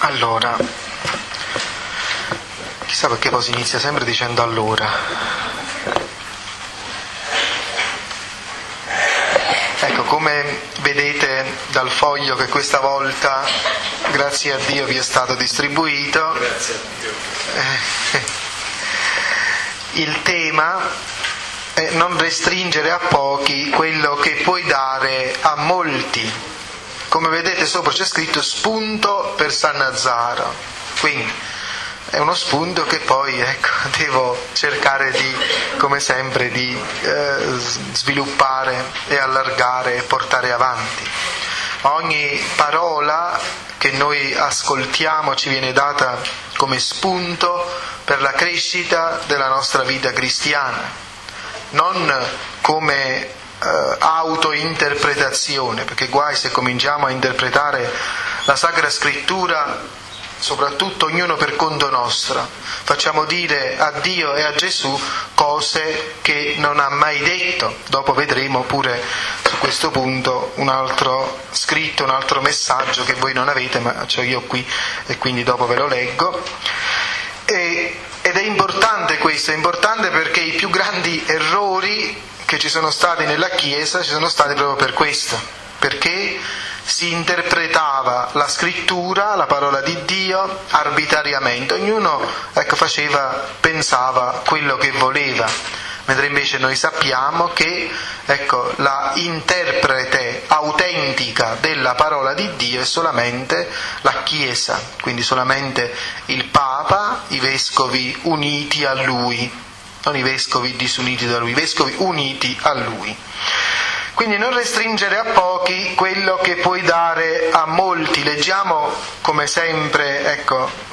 Allora, chissà perché poi si inizia sempre dicendo allora. Ecco, come vedete dal foglio che questa volta, grazie a Dio, vi è stato distribuito, Grazie a Dio. Il tema è non restringere a pochi quello che puoi dare a molti. Come vedete sopra c'è scritto spunto per Sannazzaro, quindi è uno spunto che poi devo cercare di, come sempre, di sviluppare e allargare e portare avanti. Ogni parola che noi ascoltiamo ci viene data come spunto per la crescita della nostra vita cristiana, non come autointerpretazione, perché guai se cominciamo a interpretare la Sacra Scrittura, soprattutto ognuno per conto nostro, facciamo dire a Dio e a Gesù cose che non ha mai detto. Dopo vedremo pure su questo punto un altro scritto, un altro messaggio che voi non avete, ma c'ho io qui e quindi dopo ve lo leggo. Ed è importante questo, è importante perché i più grandi errori che ci sono stati nella Chiesa ci sono stati proprio per questo, perché si interpretava la Scrittura, la parola di Dio, arbitrariamente. Ognuno pensava quello che voleva, mentre invece noi sappiamo che la interprete autentica della parola di Dio è solamente la Chiesa, quindi solamente il Papa, i vescovi uniti a Lui, non i vescovi disuniti da Lui, i vescovi uniti a Lui. Quindi non restringere a pochi quello che puoi dare a molti. Leggiamo come sempre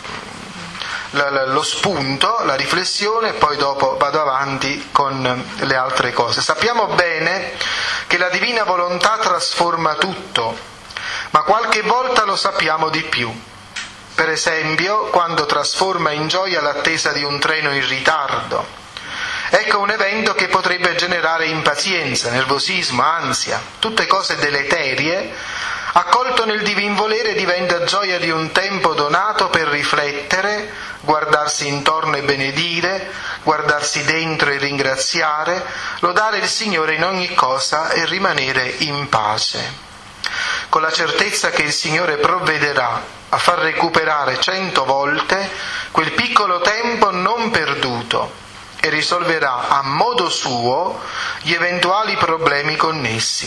lo spunto, la riflessione, e poi dopo vado avanti con le altre cose. Sappiamo bene che la divina volontà trasforma tutto, ma qualche volta lo sappiamo di più. Per esempio, quando trasforma in gioia l'attesa di un treno in ritardo. Ecco un evento che potrebbe generare impazienza, nervosismo, ansia, tutte cose deleterie. Accolto nel divin volere diventa gioia di un tempo donato per riflettere, guardarsi intorno e benedire, guardarsi dentro e ringraziare, lodare il Signore in ogni cosa e rimanere in pace. Con la certezza che il Signore provvederà a far recuperare 100 volte quel piccolo tempo non perduto e risolverà a modo suo gli eventuali problemi connessi.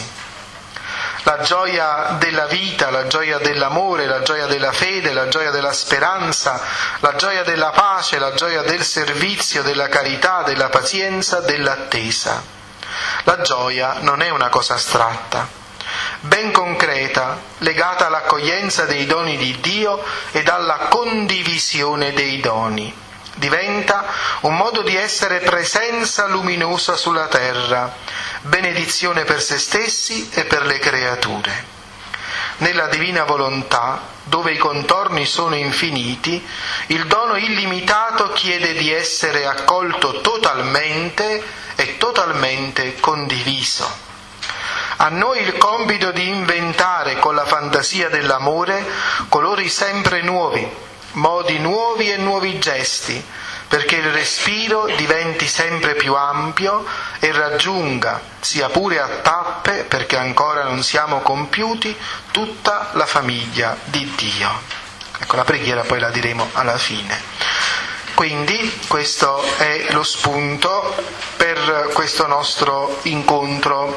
La gioia della vita, la gioia dell'amore, la gioia della fede, la gioia della speranza, la gioia della pace, la gioia del servizio, della carità, della pazienza, dell'attesa. La gioia non è una cosa astratta, ben concreta, legata all'accoglienza dei doni di Dio ed alla condivisione dei doni. Diventa un modo di essere presenza luminosa sulla terra, benedizione per se stessi e per le creature. Nella divina volontà, dove i contorni sono infiniti, il dono illimitato chiede di essere accolto totalmente e totalmente condiviso. A noi il compito di inventare con la fantasia dell'amore colori sempre nuovi, modi nuovi e nuovi gesti, perché il respiro diventi sempre più ampio e raggiunga, sia pure a tappe, perché ancora non siamo compiuti, tutta la famiglia di Dio. La preghiera poi la diremo alla fine. Quindi questo è lo spunto per questo nostro incontro.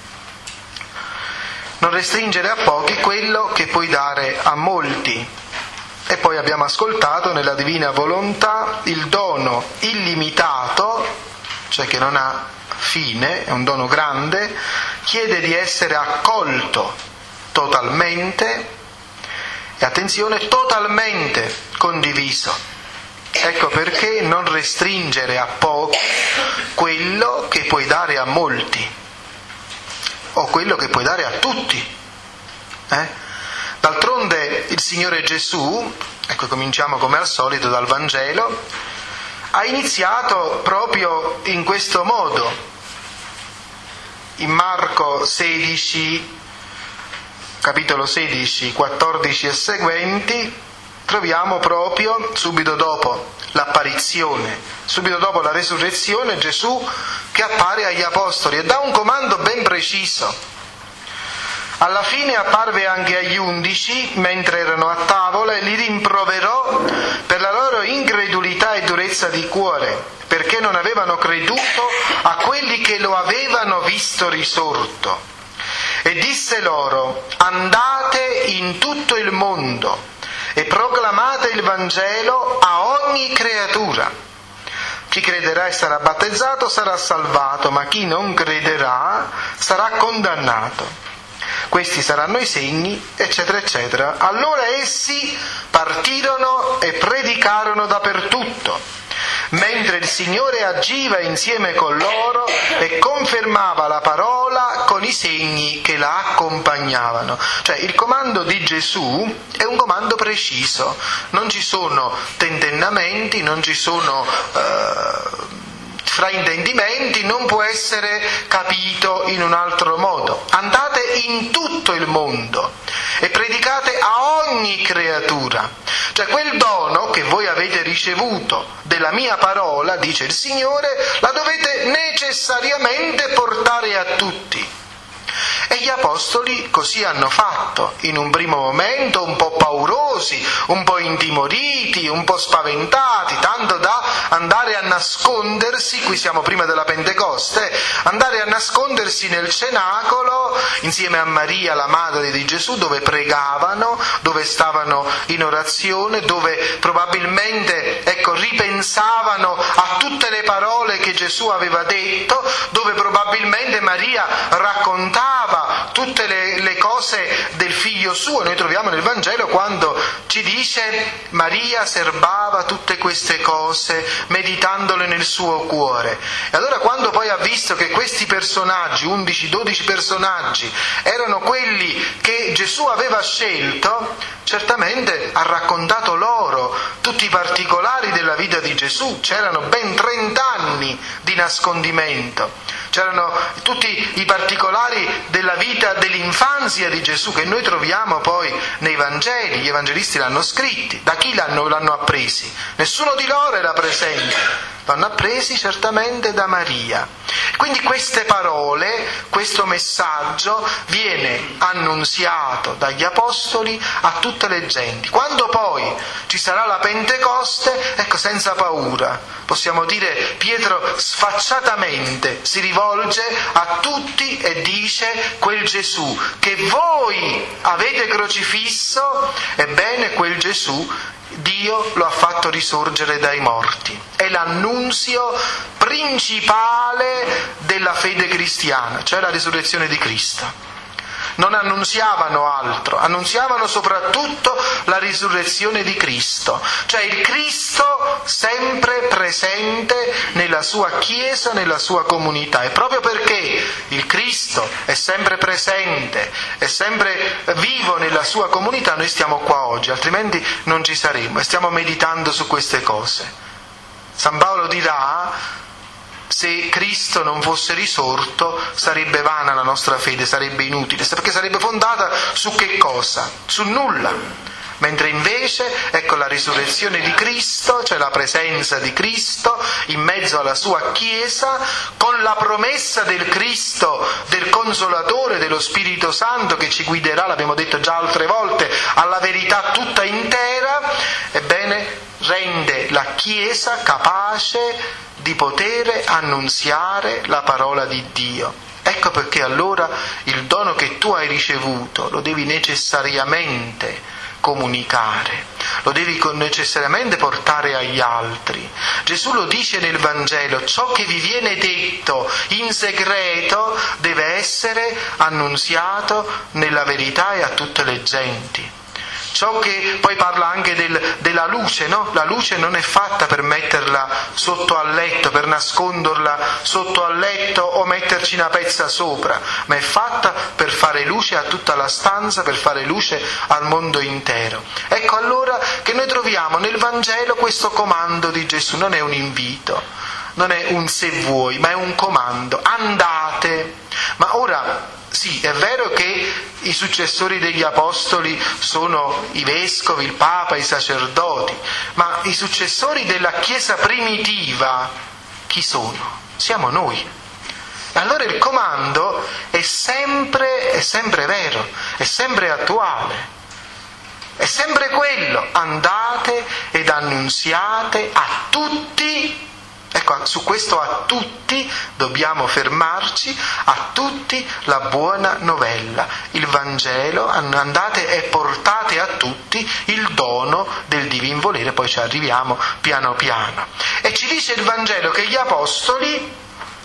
Non restringere a pochi quello che puoi dare a molti. E poi abbiamo ascoltato nella divina volontà il dono illimitato, cioè che non ha fine, è un dono grande, chiede di essere accolto totalmente e, attenzione, totalmente condiviso. Ecco perché non restringere a pochi quello che puoi dare a molti o quello che puoi dare a tutti. D'altronde il Signore Gesù, cominciamo come al solito dal Vangelo, ha iniziato proprio in questo modo. In Marco 16, capitolo 16, 14 e seguenti, troviamo proprio subito dopo l'apparizione, subito dopo la resurrezione, Gesù che appare agli apostoli e dà un comando ben preciso. Alla fine apparve anche agli 11 mentre erano a tavola e li rimproverò per la loro incredulità e durezza di cuore, perché non avevano creduto a quelli che lo avevano visto risorto. E disse loro: andate in tutto il mondo e proclamate il Vangelo a ogni creatura. Chi crederà e sarà battezzato sarà salvato, ma chi non crederà sarà condannato. Questi saranno i segni, eccetera, eccetera. Allora essi partirono e predicarono dappertutto, mentre il Signore agiva insieme con loro e confermava la parola con i segni che la accompagnavano. Cioè il comando di Gesù è un comando preciso, non ci sono tentennamenti, non ci sono fraintendimenti, non può essere capito in un altro modo. Andate in tutto il mondo e predicate a ogni creatura. Cioè quel dono che voi avete ricevuto della mia parola, dice il Signore, la dovete necessariamente portare a tutti. E gli apostoli così hanno fatto, in un primo momento un po' paurosi, un po' intimoriti, un po' spaventati, tanto da andare a nascondersi, qui siamo prima della Pentecoste, andare a nascondersi nel cenacolo insieme a Maria, la madre di Gesù, dove pregavano, dove stavano in orazione, dove probabilmente ripensavano a tutte le parole che Gesù aveva detto, dove probabilmente Maria raccontava tutte le cose del figlio suo. Noi troviamo nel Vangelo quando ci dice: Maria serbava tutte queste cose meditandole nel suo cuore. E allora quando poi ha visto che questi personaggi, 11-12 personaggi, erano quelli che Gesù aveva scelto, certamente ha raccontato loro tutti i particolari della vita di Gesù. C'erano ben 30 anni di nascondimento. C'erano tutti i particolari della vita dell'infanzia di Gesù che noi troviamo poi nei Vangeli. Gli evangelisti l'hanno scritti. Da chi l'hanno appresi? Nessuno di loro era presente. L'hanno appresi certamente da Maria. Quindi queste parole, questo messaggio viene annunziato dagli apostoli a tutte le genti. Quando poi ci sarà la Pentecoste, senza paura, possiamo dire, Pietro sfacciatamente si rivolge a tutti e dice: quel Gesù che voi avete crocifisso, ebbene quel Gesù Dio lo ha fatto risorgere dai morti. È l'annunzio principale della fede cristiana, cioè la risurrezione di Cristo. Non annunziavano altro, annunziavano soprattutto la risurrezione di Cristo, cioè il Cristo sempre presente nella sua Chiesa, nella sua comunità. E proprio perché il Cristo è sempre presente, è sempre vivo nella sua comunità, noi stiamo qua oggi, altrimenti non ci saremmo, e stiamo meditando su queste cose. San Paolo dirà: se Cristo non fosse risorto sarebbe vana la nostra fede, sarebbe inutile, perché sarebbe fondata su che cosa? Su nulla. Mentre invece, la risurrezione di Cristo, cioè la presenza di Cristo in mezzo alla sua Chiesa, con la promessa del Cristo, del Consolatore, dello Spirito Santo che ci guiderà, l'abbiamo detto già altre volte, alla verità tutta intera, ebbene rende la Chiesa capace di poter annunziare la parola di Dio. Ecco perché allora il dono che tu hai ricevuto lo devi necessariamente comunicare, lo devi necessariamente portare agli altri. Gesù lo dice nel Vangelo: ciò che vi viene detto in segreto deve essere annunziato nella verità e a tutte le genti. Ciò che poi parla anche della luce, no? La luce non è fatta per metterla sotto al letto, per nasconderla sotto al letto o metterci una pezza sopra, ma è fatta per fare luce a tutta la stanza, per fare luce al mondo intero. Ecco allora che noi troviamo nel Vangelo questo comando di Gesù, non è un invito, non è un se vuoi, ma è un comando: andate. Ma ora, Sì, è vero che i successori degli apostoli sono i vescovi, il Papa, i sacerdoti, ma i successori della Chiesa primitiva chi sono? Siamo noi. Allora il comando è sempre vero, è sempre attuale, è sempre quello: andate ed annunziate a tutti. Ecco, su questo a tutti dobbiamo fermarci, a tutti la buona novella, il Vangelo, andate e portate a tutti il dono del divin volere, poi ci arriviamo piano piano. E ci dice il Vangelo che gli apostoli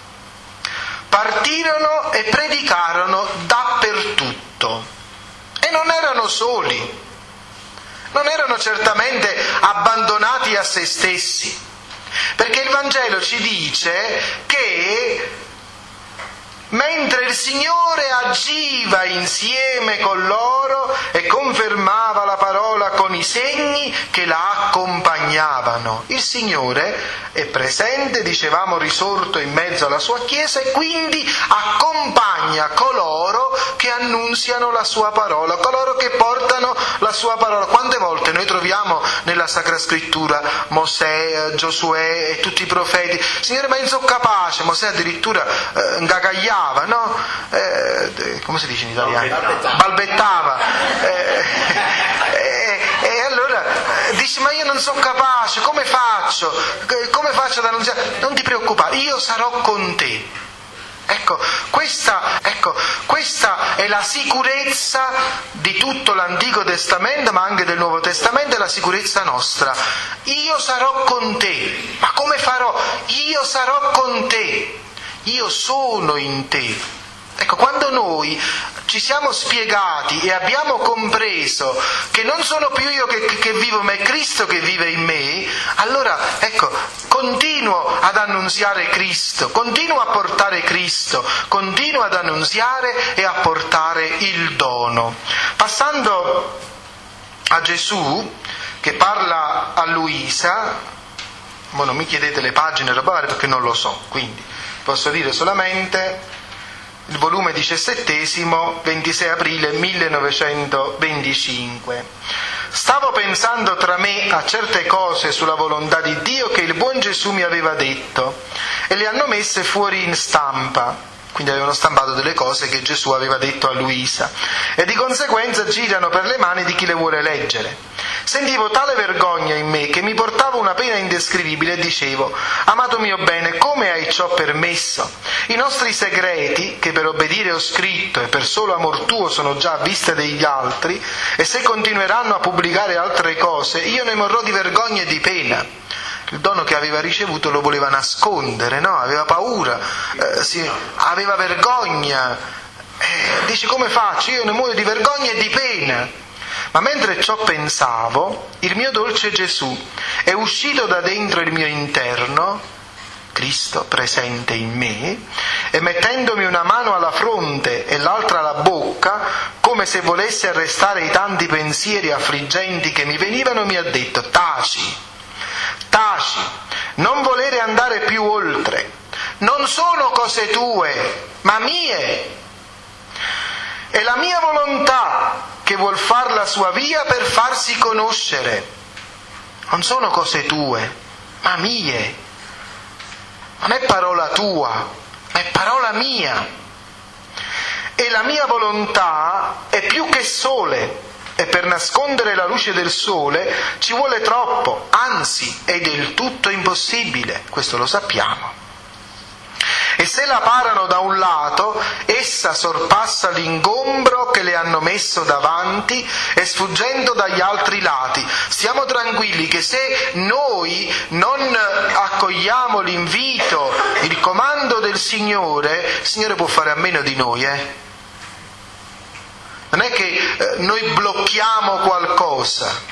partirono e predicarono dappertutto, e non erano soli, non erano certamente abbandonati a se stessi. Perché il Vangelo ci dice che mentre il Signore agiva insieme con loro e confermava la parola con i segni che la accompagnavano. Il Signore è presente, dicevamo, risorto in mezzo alla sua Chiesa, e quindi accompagna coloro che annunziano la sua parola, coloro che portano la sua parola. Quante volte noi troviamo nella Sacra Scrittura Mosè, Giosuè e tutti i profeti: Signore, ma io non sono capace. Mosè addirittura ingagagliava, no? Come si dice in italiano? Balbettava. E allora dice: ma io non sono capace, come faccio? Come faccio ad annunziare? Non ti preoccupare, io sarò con te. Ecco, questa è la sicurezza di tutto l'Antico Testamento, ma anche del Nuovo Testamento, è la sicurezza nostra. Io sarò con te. Ma come farò? Io sarò con te. Io sono in te. Ecco, quando noi ci siamo spiegati e abbiamo compreso che non sono più io che vivo, ma è Cristo che vive in me, allora, ecco, continuo ad annunziare Cristo, continuo a portare Cristo, continuo ad annunziare e a portare il dono. Passando a Gesù, che parla a Luisa, non mi chiedete le pagine perché non lo so, quindi posso dire solamente il volume 17, 26 aprile 1925. Stavo pensando tra me a certe cose sulla volontà di Dio che il buon Gesù mi aveva detto, e le hanno messe fuori in stampa. Quindi avevano stampato delle cose che Gesù aveva detto a Luisa, e di conseguenza girano per le mani di chi le vuole leggere. Sentivo tale vergogna in me che mi portava una pena indescrivibile, e dicevo: amato mio bene, come hai ciò permesso? I nostri segreti, che per obbedire ho scritto e per solo amor tuo sono già a vista degli altri, e se continueranno a pubblicare altre cose, io ne morrò di vergogna e di pena. Il dono che aveva ricevuto lo voleva nascondere, no? Aveva paura, aveva vergogna. Dice: come faccio? Io ne muoio di vergogna e di pena. Ma mentre ciò pensavo, il mio dolce Gesù è uscito da dentro il mio interno, Cristo presente in me, e mettendomi una mano alla fronte e l'altra alla bocca, come se volesse arrestare i tanti pensieri affliggenti che mi venivano, mi ha detto: taci, non volere andare più oltre. Non sono cose tue, ma mie. È la mia volontà che vuol far la sua via per farsi conoscere. Non sono cose tue, ma mie. Non è parola tua, ma è parola mia. E la mia volontà è più che sole, e per nascondere la luce del sole ci vuole troppo, anzi è del tutto impossibile, questo lo sappiamo. E se la parano da un lato, essa sorpassa l'ingombro che le hanno messo davanti e sfuggendo dagli altri lati. Stiamo tranquilli che se noi non accogliamo l'invito, il comando del Signore, il Signore può fare a meno di noi, Non è che noi blocchiamo qualcosa.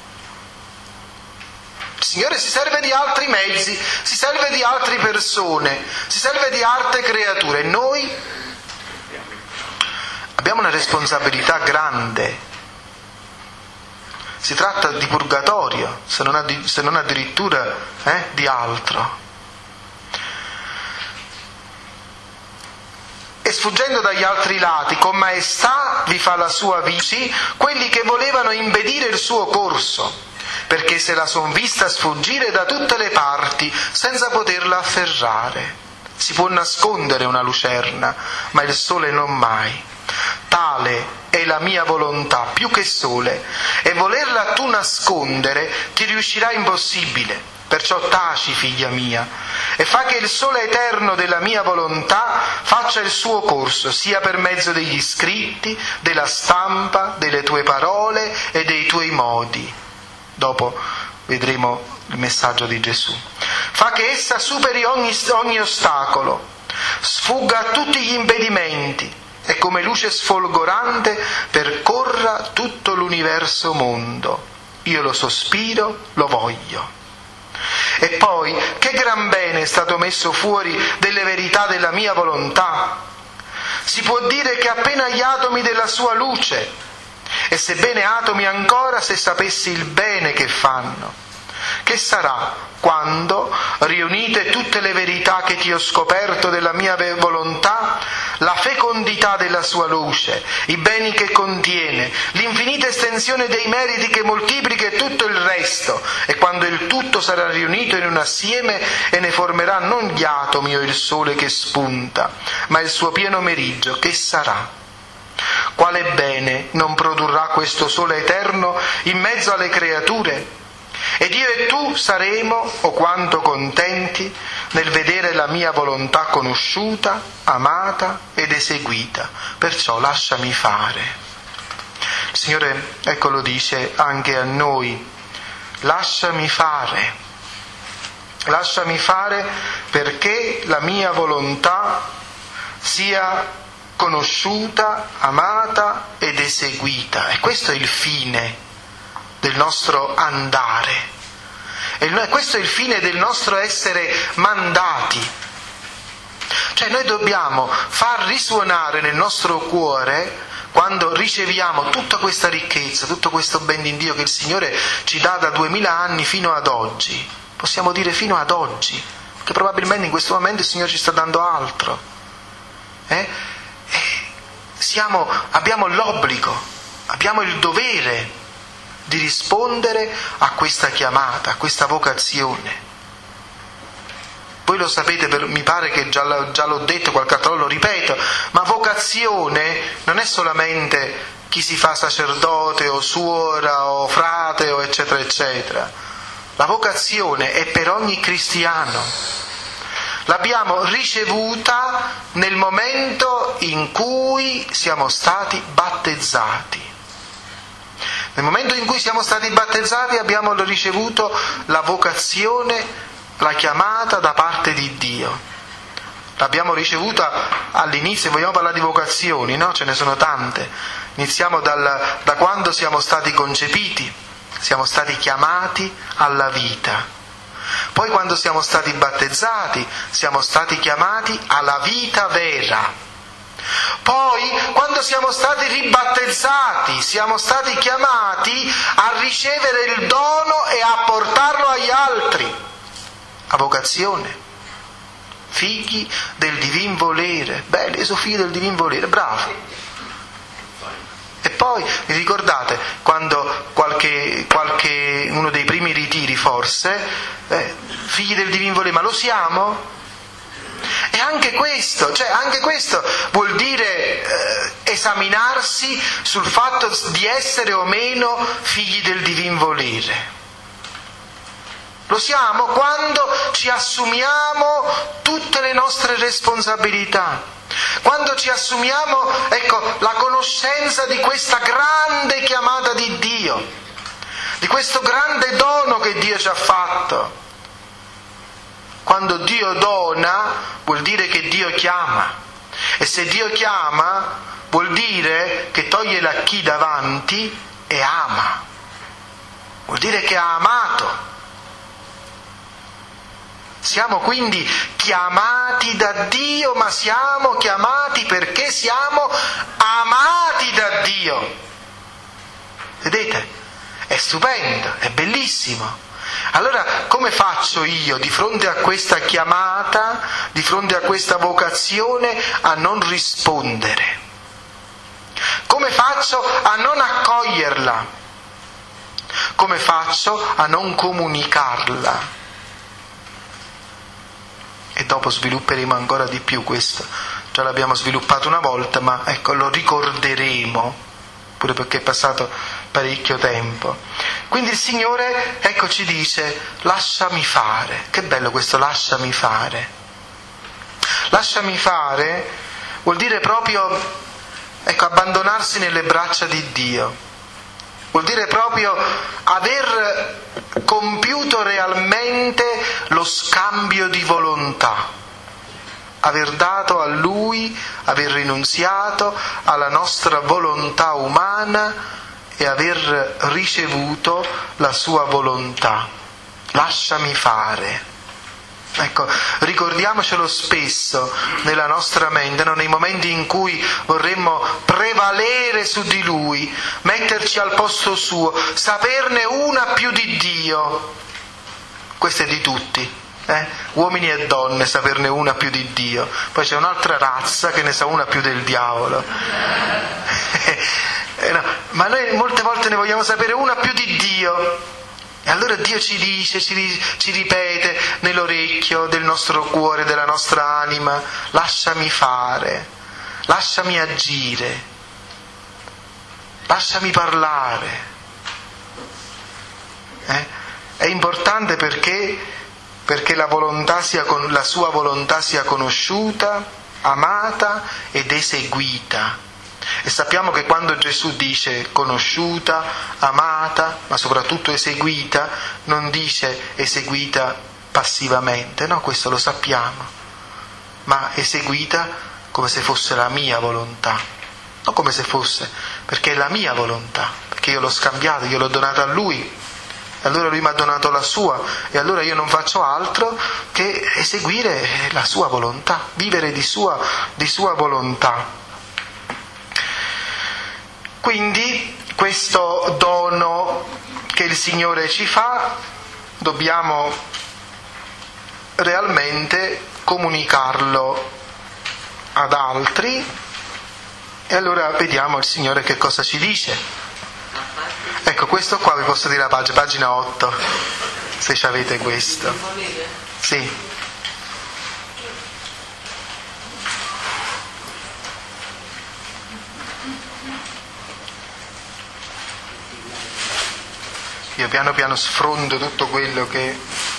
Il Signore si serve di altri mezzi, si serve di altre persone, si serve di altre creature. E noi abbiamo una responsabilità grande. Si tratta di purgatorio, se non addirittura di altro. e sfuggendo dagli altri lati, con maestà vi fa la sua vita, quelli che volevano impedire il suo corso, perché se la son vista sfuggire da tutte le parti senza poterla afferrare. Si può nascondere una lucerna, ma il sole non mai. Tale è la mia volontà, più che sole, e volerla tu nascondere ti riuscirà impossibile. Perciò taci, figlia mia, e fa che il sole eterno della mia volontà faccia il suo corso, sia per mezzo degli scritti, della stampa, delle tue parole e dei tuoi modi. Dopo vedremo il messaggio di Gesù. Fa che essa superi ogni ostacolo, sfugga a tutti gli impedimenti e come luce sfolgorante percorra tutto l'universo mondo. Io lo sospiro, lo voglio. E poi, che gran bene è stato messo fuori delle verità della mia volontà. Si può dire che appena gli atomi della sua luce, e sebbene atomi ancora se sapessi il bene che fanno. Che sarà quando, riunite tutte le verità che ti ho scoperto della mia volontà, la fecondità della sua luce, i beni che contiene, l'infinita estensione dei meriti che moltiplica e tutto il resto, e quando il tutto sarà riunito in un assieme e ne formerà non gli atomi o il sole che spunta, ma il suo pieno meriggio, che sarà? Quale bene non produrrà questo sole eterno in mezzo alle creature? Ed io e tu saremo, o quanto contenti, nel vedere la mia volontà conosciuta, amata ed eseguita. Perciò lasciami fare. Il Signore, ecco, lo dice anche a noi. Lasciami fare. Lasciami fare perché la mia volontà sia conosciuta, amata ed eseguita. E questo è il fine del nostro andare. E questo è il fine del nostro essere mandati. Cioè noi dobbiamo far risuonare nel nostro cuore, quando riceviamo tutta questa ricchezza, tutto questo ben di Dio che il Signore ci dà da 2000 anni fino ad oggi. Possiamo dire fino ad oggi, perché probabilmente in questo momento il Signore ci sta dando altro. Abbiamo l'obbligo, abbiamo il dovere di rispondere a questa chiamata, a questa vocazione. Voi lo sapete, mi pare che già l'ho detto qualche altra volta, lo ripeto, ma vocazione non è solamente chi si fa sacerdote o suora o frate o eccetera eccetera. La vocazione è per ogni cristiano. L'abbiamo ricevuta nel momento in cui siamo stati battezzati. Nel momento in cui siamo stati battezzati abbiamo ricevuto la vocazione, la chiamata da parte di Dio. L'abbiamo ricevuta all'inizio, vogliamo parlare di vocazioni, no? Ce ne sono tante. Iniziamo da quando siamo stati concepiti, siamo stati chiamati alla vita. Poi quando siamo stati battezzati, siamo stati chiamati alla vita vera. Poi, quando siamo stati ribattezzati, siamo stati chiamati a ricevere il dono e a portarlo agli altri. A vocazione. Figli del divin volere. Belli, io sono figlio del divin volere, bravo. E poi, vi ricordate, quando uno dei primi ritiri forse, figli del divin volere, ma lo siamo? E anche questo vuol dire esaminarsi sul fatto di essere o meno figli del divin volere. Lo siamo quando ci assumiamo tutte le nostre responsabilità, quando ci assumiamo, la conoscenza di questa grande chiamata di Dio, di questo grande dono che Dio ci ha fatto. Quando Dio dona vuol dire che Dio chiama, e se Dio chiama vuol dire che toglie la chi davanti e ama, vuol dire che ha amato. Siamo quindi chiamati da Dio, ma siamo chiamati perché siamo amati da Dio. Vedete? È stupendo, è bellissimo. Allora come faccio io di fronte a questa chiamata, di fronte a questa vocazione, a non rispondere? Come faccio a non accoglierla? Come faccio a non comunicarla? E dopo svilupperemo ancora di più questo. Già l'abbiamo sviluppato una volta, ma ecco, lo ricorderemo, pure perché è passato parecchio tempo. Quindi il Signore, ecco, ci dice: lasciami fare. Che bello questo lasciami fare. Lasciami fare vuol dire proprio, ecco, abbandonarsi nelle braccia di Dio. Vuol dire proprio aver compiuto realmente lo scambio di volontà, aver dato a Lui, aver rinunziato alla nostra volontà umana e aver ricevuto la Sua volontà. Lasciami fare. Ecco, ricordiamocelo spesso nella nostra mente, no? Nei momenti in cui vorremmo prevalere su di Lui, metterci al posto suo, saperne una più di Dio. Questo è di tutti, uomini e donne, saperne una più di Dio. Poi c'è un'altra razza che ne sa una più del diavolo. No, ma noi molte volte ne vogliamo sapere una più di Dio. E allora Dio ci dice, ci ripete nell'orecchio del nostro cuore, della nostra anima: lasciami fare, lasciami agire, lasciami parlare. È importante perché la sua volontà sia conosciuta, amata ed eseguita. E sappiamo che quando Gesù dice conosciuta, amata, ma soprattutto eseguita, non dice eseguita passivamente, no, questo lo sappiamo, ma eseguita come se fosse la mia volontà, non come se fosse, perché è la mia volontà, perché io l'ho scambiata, io l'ho donata a Lui, e allora Lui mi ha donato la sua, e allora io non faccio altro che eseguire la sua volontà, vivere di sua volontà. Quindi questo dono che il Signore ci fa dobbiamo realmente comunicarlo ad altri, e allora vediamo il Signore che cosa ci dice. Ecco, questo qua vi posso dire la pagina 8, se ci avete questo. Sì. Io piano piano sfrondo tutto quello che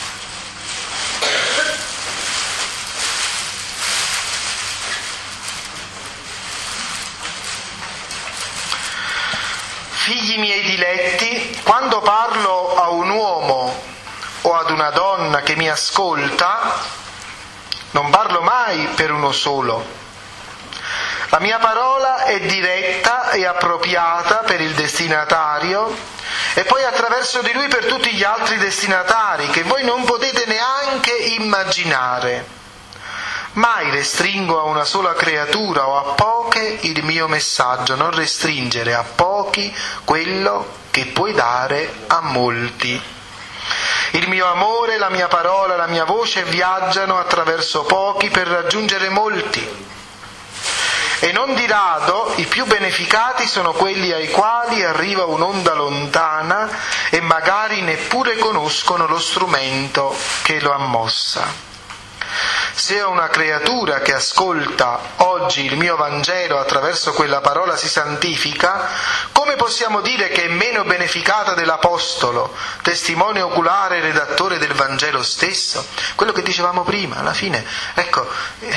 figli miei diletti, quando parlo a un uomo o ad una donna che mi ascolta, non parlo mai per uno solo. La mia parola è diretta e appropriata per il destinatario, e poi attraverso di lui per tutti gli altri destinatari che voi non potete neanche immaginare. Mai restringo a una sola creatura o a poche il mio messaggio, non restringere a pochi quello che puoi dare a molti. Il mio amore, la mia parola, la mia voce viaggiano attraverso pochi per raggiungere molti. E non di rado i più beneficati sono quelli ai quali arriva un'onda lontana e magari neppure conoscono lo strumento che lo ha mossa. Se una creatura che ascolta oggi il mio Vangelo attraverso quella parola si santifica, come possiamo dire che è meno beneficata dell'Apostolo, testimone oculare e redattore del Vangelo stesso? Quello che dicevamo prima, alla fine, ecco,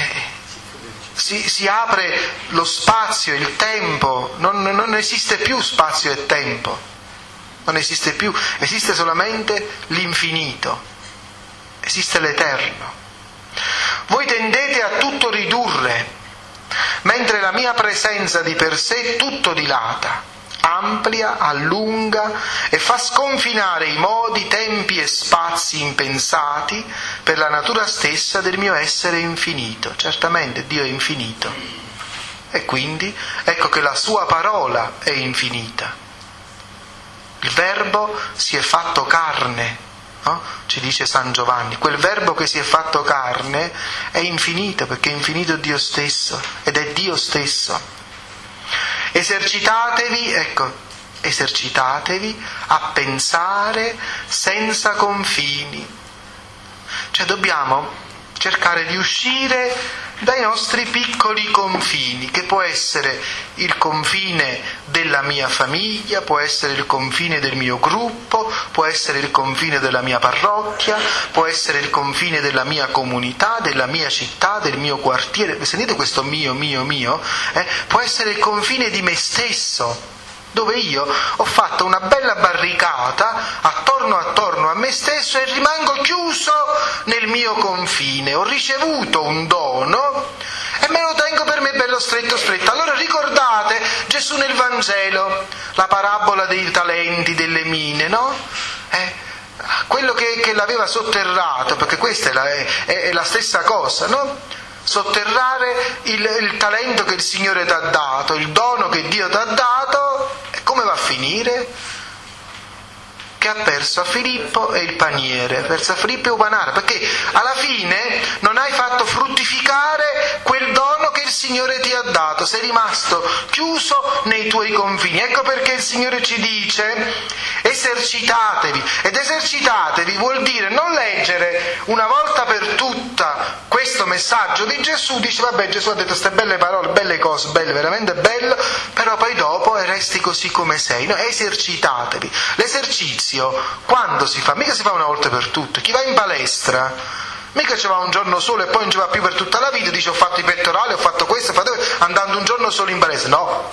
si apre lo spazio, il tempo, non esiste più spazio e tempo, non esiste più, esiste solamente l'infinito, esiste l'eterno. Voi tendete a tutto ridurre, mentre la mia presenza di per sé tutto dilata, amplia, allunga e fa sconfinare i modi, tempi e spazi impensati per la natura stessa del mio essere infinito. Certamente Dio è infinito e quindi ecco che la sua parola è infinita. Il Verbo si è fatto carne, no? Ci dice San Giovanni, quel Verbo che si è fatto carne è infinito, perché è infinito Dio stesso, ed è Dio stesso. Esercitatevi a pensare senza confini. Cioè dobbiamo cercare di uscire dai nostri piccoli confini, che può essere il confine della mia famiglia, può essere il confine del mio gruppo, può essere il confine della mia parrocchia, può essere il confine della mia comunità, della mia città, del mio quartiere. Sentite questo mio, può essere il confine di me stesso, dove io ho fatto una bella barricata attorno a me stesso e rimango chiuso nel mio confine. Ho ricevuto un dono e me lo tengo per me bello stretto. Allora ricordate Gesù nel Vangelo, la parabola dei talenti, delle mine, no? Quello che l'aveva sotterrato, perché questa è la stessa cosa, no? Sotterrare il talento che il Signore ti ha dato, il dono che Dio ti ha dato, e come va a finire? Che ha perso a Filippo e il paniere, perso a Filippo e il panare, perché alla fine non hai fatto fruttificare quel dono che il Signore ti ha dato, sei rimasto chiuso nei tuoi confini. Ecco perché il Signore ci dice esercitatevi, ed esercitatevi vuol dire non leggere una volta per tutta questo messaggio di Gesù, dice vabbè Gesù ha detto queste belle parole, belle cose, belle, veramente bello, però poi dopo resti così come sei. No, esercitatevi. L'esercizio quando si fa? Mica si fa una volta per tutte. Chi va in palestra mica ci va un giorno solo e poi non ci va più per tutta la vita, dice ho fatto i pettorali, ho fatto questo, andando un giorno solo in palestra. No,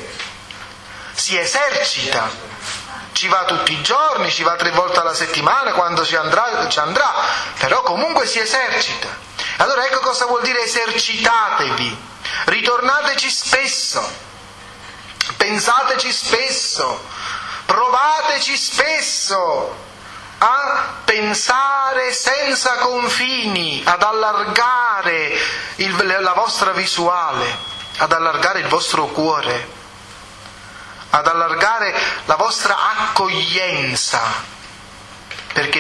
si esercita, ci va tutti i giorni, ci va 3 volte alla settimana, quando ci andrà, però comunque si esercita. Allora ecco cosa vuol dire esercitatevi, ritornateci spesso, pensateci spesso, provateci spesso a pensare senza confini, ad allargare la vostra visuale, ad allargare il vostro cuore, ad allargare la vostra accoglienza, perché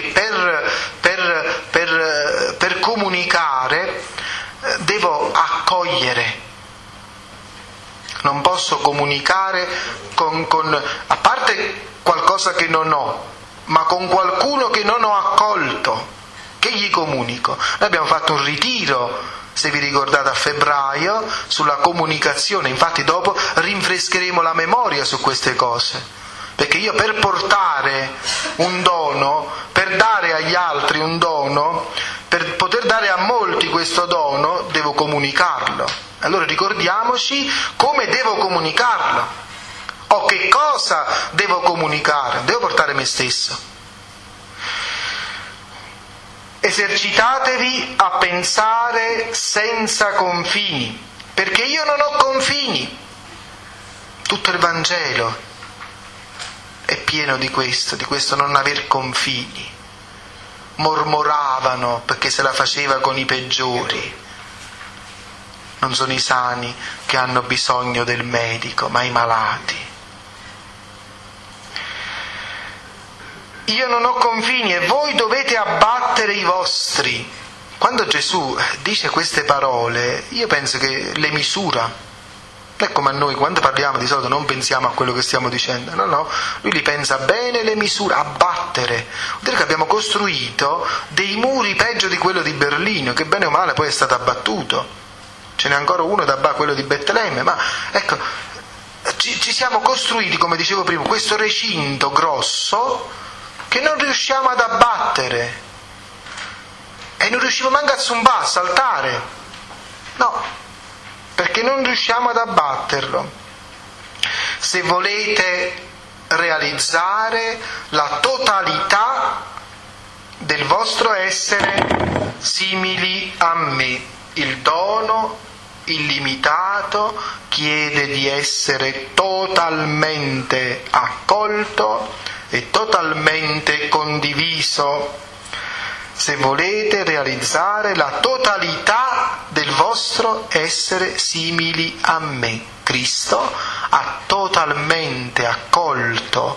per comunicare devo accogliere. Non posso comunicare a parte qualcosa che non ho, ma con qualcuno che non ho accolto. Che gli comunico? Noi abbiamo fatto un ritiro, se vi ricordate, a febbraio, sulla comunicazione. Infatti dopo rinfrescheremo la memoria su queste cose. Perché io per portare un dono, per dare agli altri un dono, per poter dare a molti questo dono, devo comunicarlo. Allora ricordiamoci come devo comunicarlo, o che cosa devo comunicare. Devo portare me stesso. Esercitatevi a pensare senza confini, perché io non ho confini. Tutto il Vangelo è pieno di questo non aver confini. Mormoravano perché se la faceva con i peggiori. Non sono i sani che hanno bisogno del medico, ma i malati. Io non ho confini e voi dovete abbattere i vostri. Quando Gesù dice queste parole, io penso che le misura. Non è come a noi, quando parliamo di solito non pensiamo a quello che stiamo dicendo, no, lui li pensa bene, le misura, abbattere. Vuol dire che abbiamo costruito dei muri peggio di quello di Berlino, che bene o male poi è stato abbattuto. Ce n'è ancora uno da quello di Betlemme, ma ecco, ci siamo costruiti, come dicevo prima, questo recinto grosso che non riusciamo ad abbattere e non riusciamo manco a zumbare, a saltare, no, perché non riusciamo ad abbatterlo. Se volete realizzare la totalità del vostro essere simili a me, il dono illimitato chiede di essere totalmente accolto e totalmente condiviso. Se volete realizzare la totalità del vostro essere simili a me, Cristo ha totalmente accolto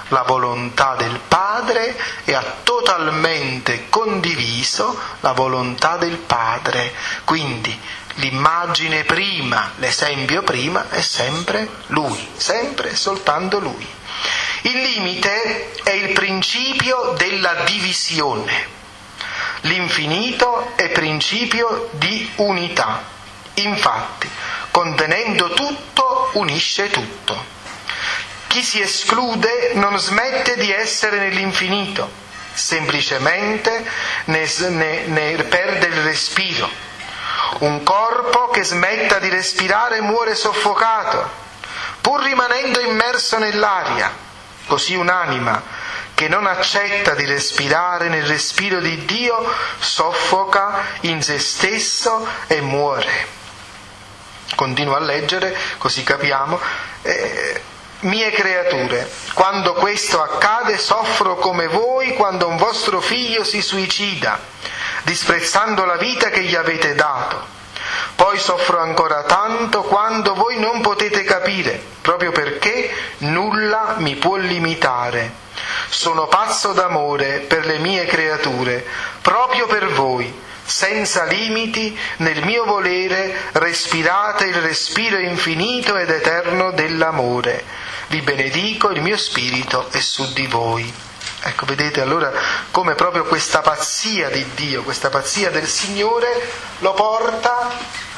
la volontà del Padre e ha totalmente condiviso la volontà del Padre. Quindi l'immagine prima, l'esempio prima è sempre Lui, sempre e soltanto Lui. Il limite è il principio della divisione. L'infinito è principio di unità. Infatti, contenendo tutto, unisce tutto. Chi si esclude non smette di essere nell'infinito, semplicemente ne perde il respiro. Un corpo che smetta di respirare muore soffocato, pur rimanendo immerso nell'aria. Così un'anima che non accetta di respirare nel respiro di Dio soffoca in se stesso e muore. Continuo a leggere, così capiamo. Mie creature, quando questo accade soffro come voi quando un vostro figlio si suicida, disprezzando la vita che gli avete dato. Poi soffro ancora tanto quando voi non potete capire, proprio perché nulla mi può limitare. Sono pazzo d'amore per le mie creature, proprio per voi, senza limiti, nel mio volere respirate il respiro infinito ed eterno dell'amore. Vi benedico, il mio spirito è su di voi. Ecco, vedete allora come proprio questa pazzia di Dio, questa pazzia del Signore lo porta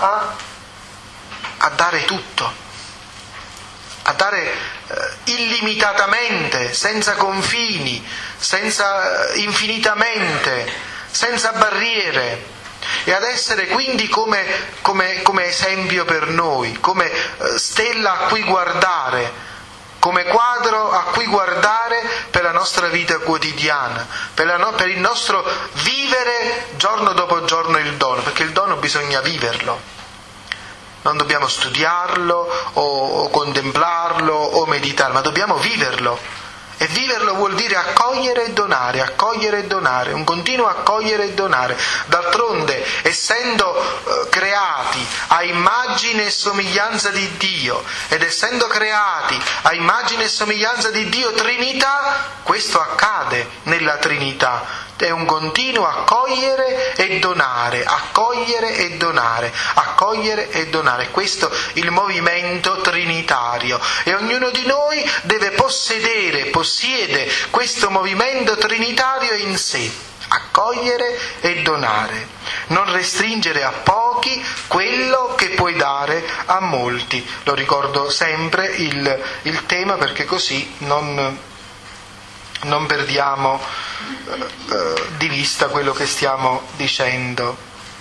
a dare tutto, a dare illimitatamente, senza confini, infinitamente, senza barriere, e ad essere quindi come esempio per noi, come stella a cui guardare, come quadro a cui guardare per la nostra vita quotidiana, per il nostro vivere giorno dopo giorno il dono, perché il dono bisogna viverlo. Non dobbiamo studiarlo o contemplarlo o meditare, ma dobbiamo viverlo. E viverlo vuol dire accogliere e donare, un continuo accogliere e donare. D'altronde, essendo creati a immagine e somiglianza di Dio, ed essendo creati a immagine e somiglianza di Dio Trinità, questo accade nella Trinità. È un continuo accogliere e donare, accogliere e donare, accogliere e donare. Questo è il movimento trinitario, e ognuno di noi deve possiede questo movimento trinitario in sé, accogliere e donare, non restringere a pochi quello che puoi dare a molti. Lo ricordo sempre il tema, perché così non perdiamo di vista quello che stiamo dicendo.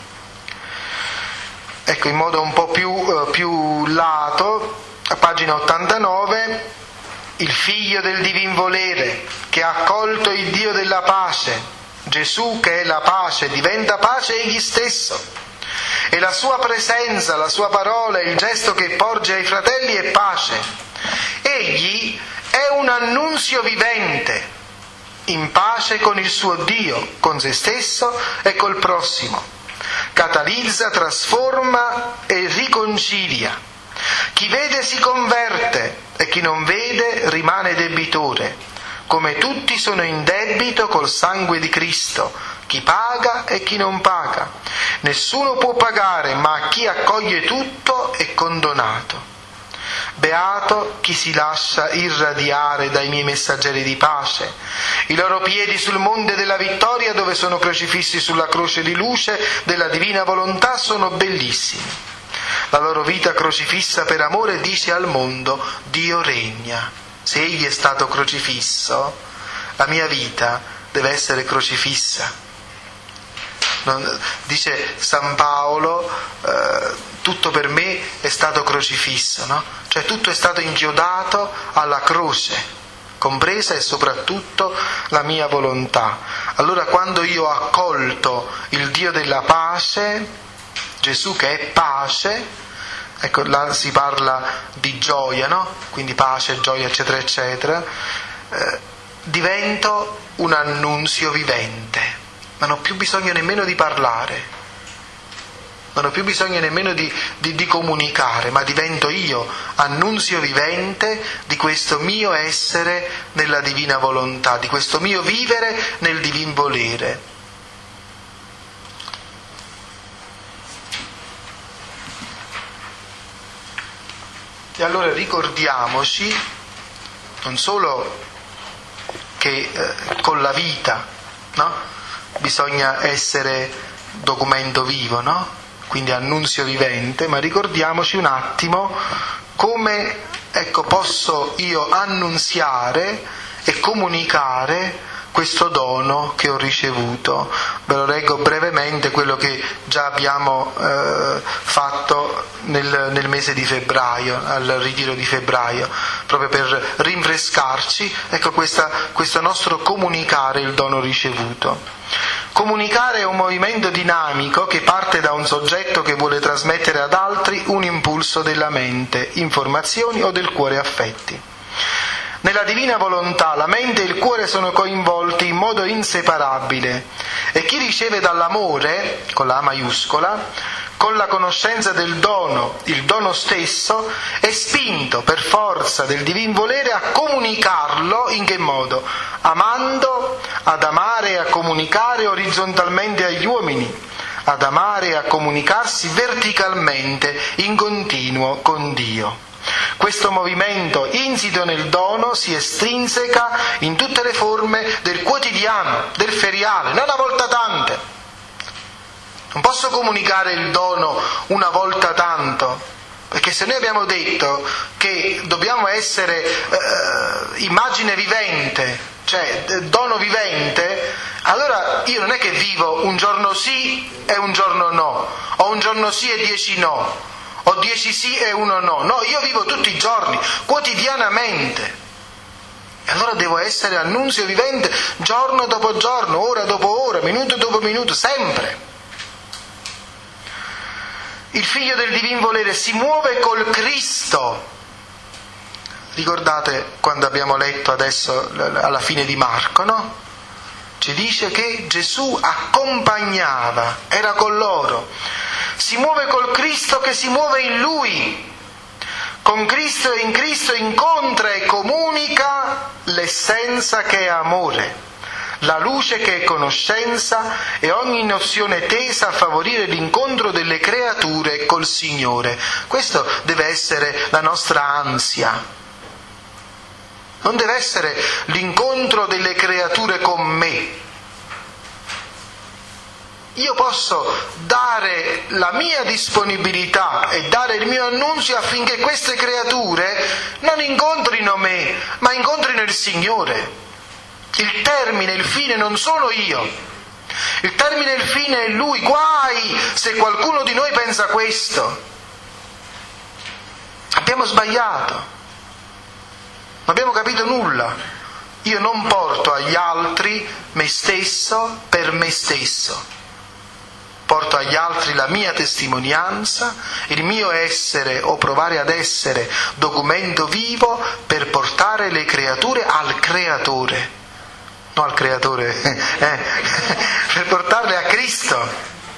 Ecco, in modo un po' più lato, a pagina 89, il Figlio del Divin Volere, che ha accolto il Dio della pace, Gesù che è la pace, diventa pace egli stesso, e la sua presenza, la sua parola, il gesto che porge ai fratelli è pace. Egli è un annunzio vivente, in pace con il suo Dio, con se stesso e col prossimo. Catalizza, trasforma e riconcilia. Chi vede si converte e chi non vede rimane debitore. Come tutti sono in debito col sangue di Cristo, chi paga e chi non paga. Nessuno può pagare, ma chi accoglie tutto è condonato. Beato chi si lascia irradiare dai miei messaggeri di pace. I loro piedi sul monte della vittoria, dove sono crocifissi sulla croce di luce della divina volontà, sono bellissimi. La loro vita crocifissa per amore dice al mondo: Dio regna. Se egli è stato crocifisso, la mia vita deve essere crocifissa. Dice San Paolo, tutto per me è stato crocifisso, no? Cioè tutto è stato inchiodato alla croce, compresa e soprattutto la mia volontà. Allora quando io ho accolto il Dio della pace, Gesù che è pace, ecco là si parla di gioia, no? Quindi pace, gioia, eccetera, eccetera, divento un annunzio vivente. Ma non ho più bisogno nemmeno di parlare, non ho più bisogno nemmeno di comunicare, ma divento io annunzio vivente di questo mio essere nella divina volontà, di questo mio vivere nel divin volere. E allora ricordiamoci non solo che con la vita, no? Bisogna essere documento vivo, no? Quindi annunzio vivente, ma ricordiamoci un attimo come posso io annunziare e comunicare questo dono che ho ricevuto. Ve lo leggo brevemente, quello che già abbiamo fatto nel mese di febbraio, al ritiro di febbraio, proprio per rinfrescarci, questo nostro comunicare il dono ricevuto. Comunicare è un movimento dinamico che parte da un soggetto che vuole trasmettere ad altri un impulso della mente, informazioni o del cuore affetti. Nella divina volontà la mente e il cuore sono coinvolti in modo inseparabile e chi riceve dall'amore, con la A maiuscola, con la conoscenza del dono, il dono stesso, è spinto per forza del divin volere a comunicarlo in che modo? Amando, ad amare e a comunicare orizzontalmente agli uomini, ad amare e a comunicarsi verticalmente in continuo con Dio. Questo movimento insito nel dono si estrinseca in tutte le forme del quotidiano, del feriale, non una volta tante. Non posso comunicare il dono una volta tanto, perché se noi abbiamo detto che dobbiamo essere immagine vivente, cioè dono vivente, allora io non è che vivo un giorno sì e un giorno no, o un giorno sì e 10 no, o 10 sì e 1 no. No, io vivo tutti i giorni, quotidianamente. E allora devo essere annunzio vivente giorno dopo giorno, ora dopo ora, minuto dopo minuto, sempre. Il figlio del divin volere si muove col Cristo. Ricordate quando abbiamo letto adesso alla fine di Marco, no? Ci dice che Gesù accompagnava, era con loro. Si muove col Cristo che si muove in Lui. Con Cristo e in Cristo incontra e comunica l'essenza che è amore, la luce che è conoscenza e ogni nozione tesa a favorire l'incontro delle creature col Signore. Questo deve essere la nostra ansia. Non deve essere l'incontro delle creature con me. Io posso dare la mia disponibilità e dare il mio annunzio affinché queste creature non incontrino me, ma incontrino il Signore. Il termine, il fine non sono io. Il termine e il fine è Lui. Guai se qualcuno di noi pensa questo. Abbiamo sbagliato. Non abbiamo capito nulla. Io non porto agli altri me stesso per me stesso. Porto agli altri la mia testimonianza, il mio essere o provare ad essere documento vivo per portare le creature al Creatore. No, al Creatore, per portarle a Cristo.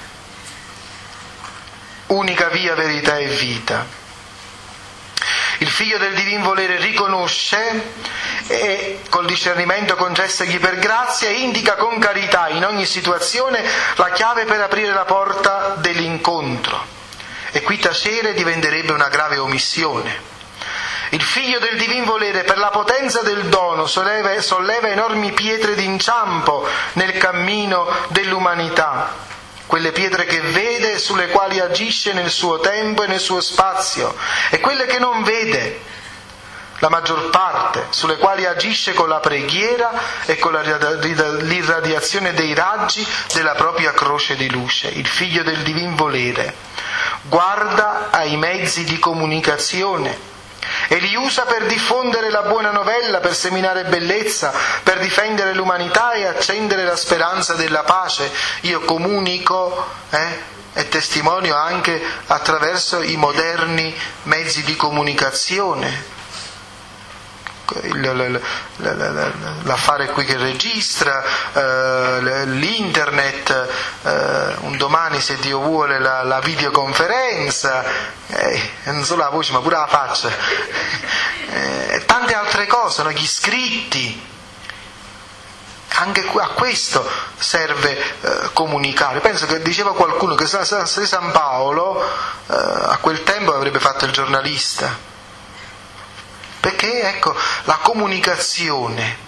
Unica via, verità e vita. Il figlio del divin volere riconosce e col discernimento concessogli per grazia indica con carità in ogni situazione la chiave per aprire la porta dell'incontro. E qui tacere diventerebbe una grave omissione. Il figlio del divin volere per la potenza del dono solleva enormi pietre d'inciampo nel cammino dell'umanità. Quelle pietre che vede, sulle quali agisce nel suo tempo e nel suo spazio, e quelle che non vede, la maggior parte, sulle quali agisce con la preghiera e con l'irradiazione dei raggi della propria croce di luce. Il figlio del divin volere guarda ai mezzi di comunicazione e li usa per diffondere la buona novella, per seminare bellezza, per difendere l'umanità e accendere la speranza della pace. Io comunico e testimonio anche attraverso i moderni mezzi di comunicazione. l'affare qui che registra, l'internet, un domani se Dio vuole la videoconferenza, non solo la voce ma pure la faccia, tante altre cose, no? Gli iscritti. Anche a questo serve comunicare. Penso che diceva qualcuno che San Paolo a quel tempo avrebbe fatto il giornalista, perché ecco la comunicazione.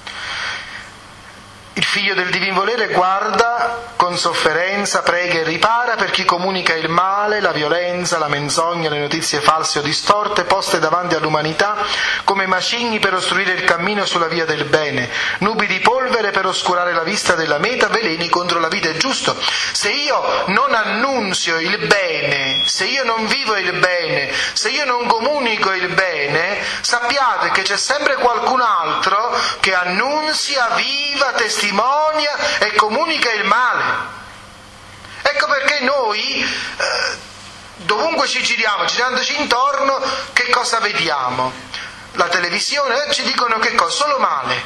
Il figlio del divin volere guarda con sofferenza, prega e ripara per chi comunica il male, la violenza, la menzogna, le notizie false o distorte poste davanti all'umanità come macigni per ostruire il cammino sulla via del bene, nubi di polvere per oscurare la vista della meta, veleni contro la vita. È giusto. Se io non annunzio il bene, se io non vivo il bene, se io non comunico il bene, sappiate che c'è sempre qualcun altro che annunzia, viva, testimonia e comunica il male. Ecco perché noi dovunque ci giriamo, girandoci intorno, che cosa vediamo? La televisione ci dicono che cosa? Solo male.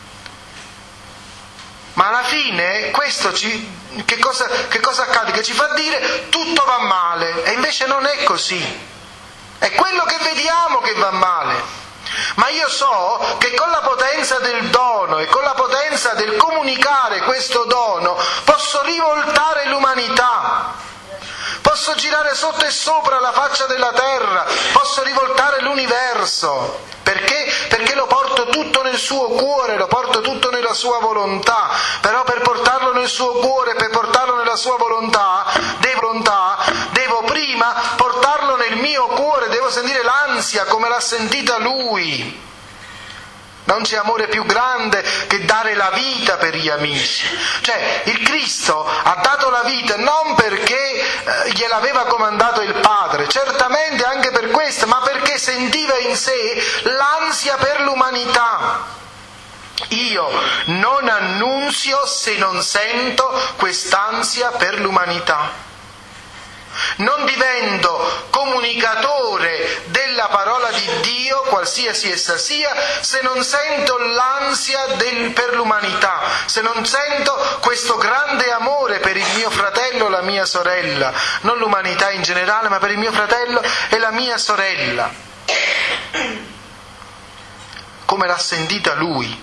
Ma alla fine questo che cosa accade? Che ci fa dire tutto va male, e invece non è così. È quello che vediamo che va male. Ma io so che con la potenza del dono e con la potenza del comunicare questo dono posso rivoltare l'umanità, posso girare sotto e sopra la faccia della terra, posso rivoltare l'universo. Perché? Perché lo porto tutto nel suo cuore, lo porto tutto nella sua volontà. Però per portarlo nel suo cuore, per portarlo nella sua volontà, devo prima portarlo nel mio cuore, devo sentire l'ansia come l'ha sentita lui. Non c'è amore più grande che dare la vita per gli amici. Cioè, il Cristo ha dato la vita non perché gliel'aveva comandato il Padre, certamente anche per questo, ma perché sentiva in sé l'ansia per l'umanità. Io non annunzio se non sento quest'ansia per l'umanità. Non divento comunicatore della parola di Dio, qualsiasi essa sia, se non sento l'ansia per l'umanità, se non sento questo grande amore per il mio fratello o la mia sorella, non l'umanità in generale, ma per il mio fratello e la mia sorella, come l'ha sentita lui.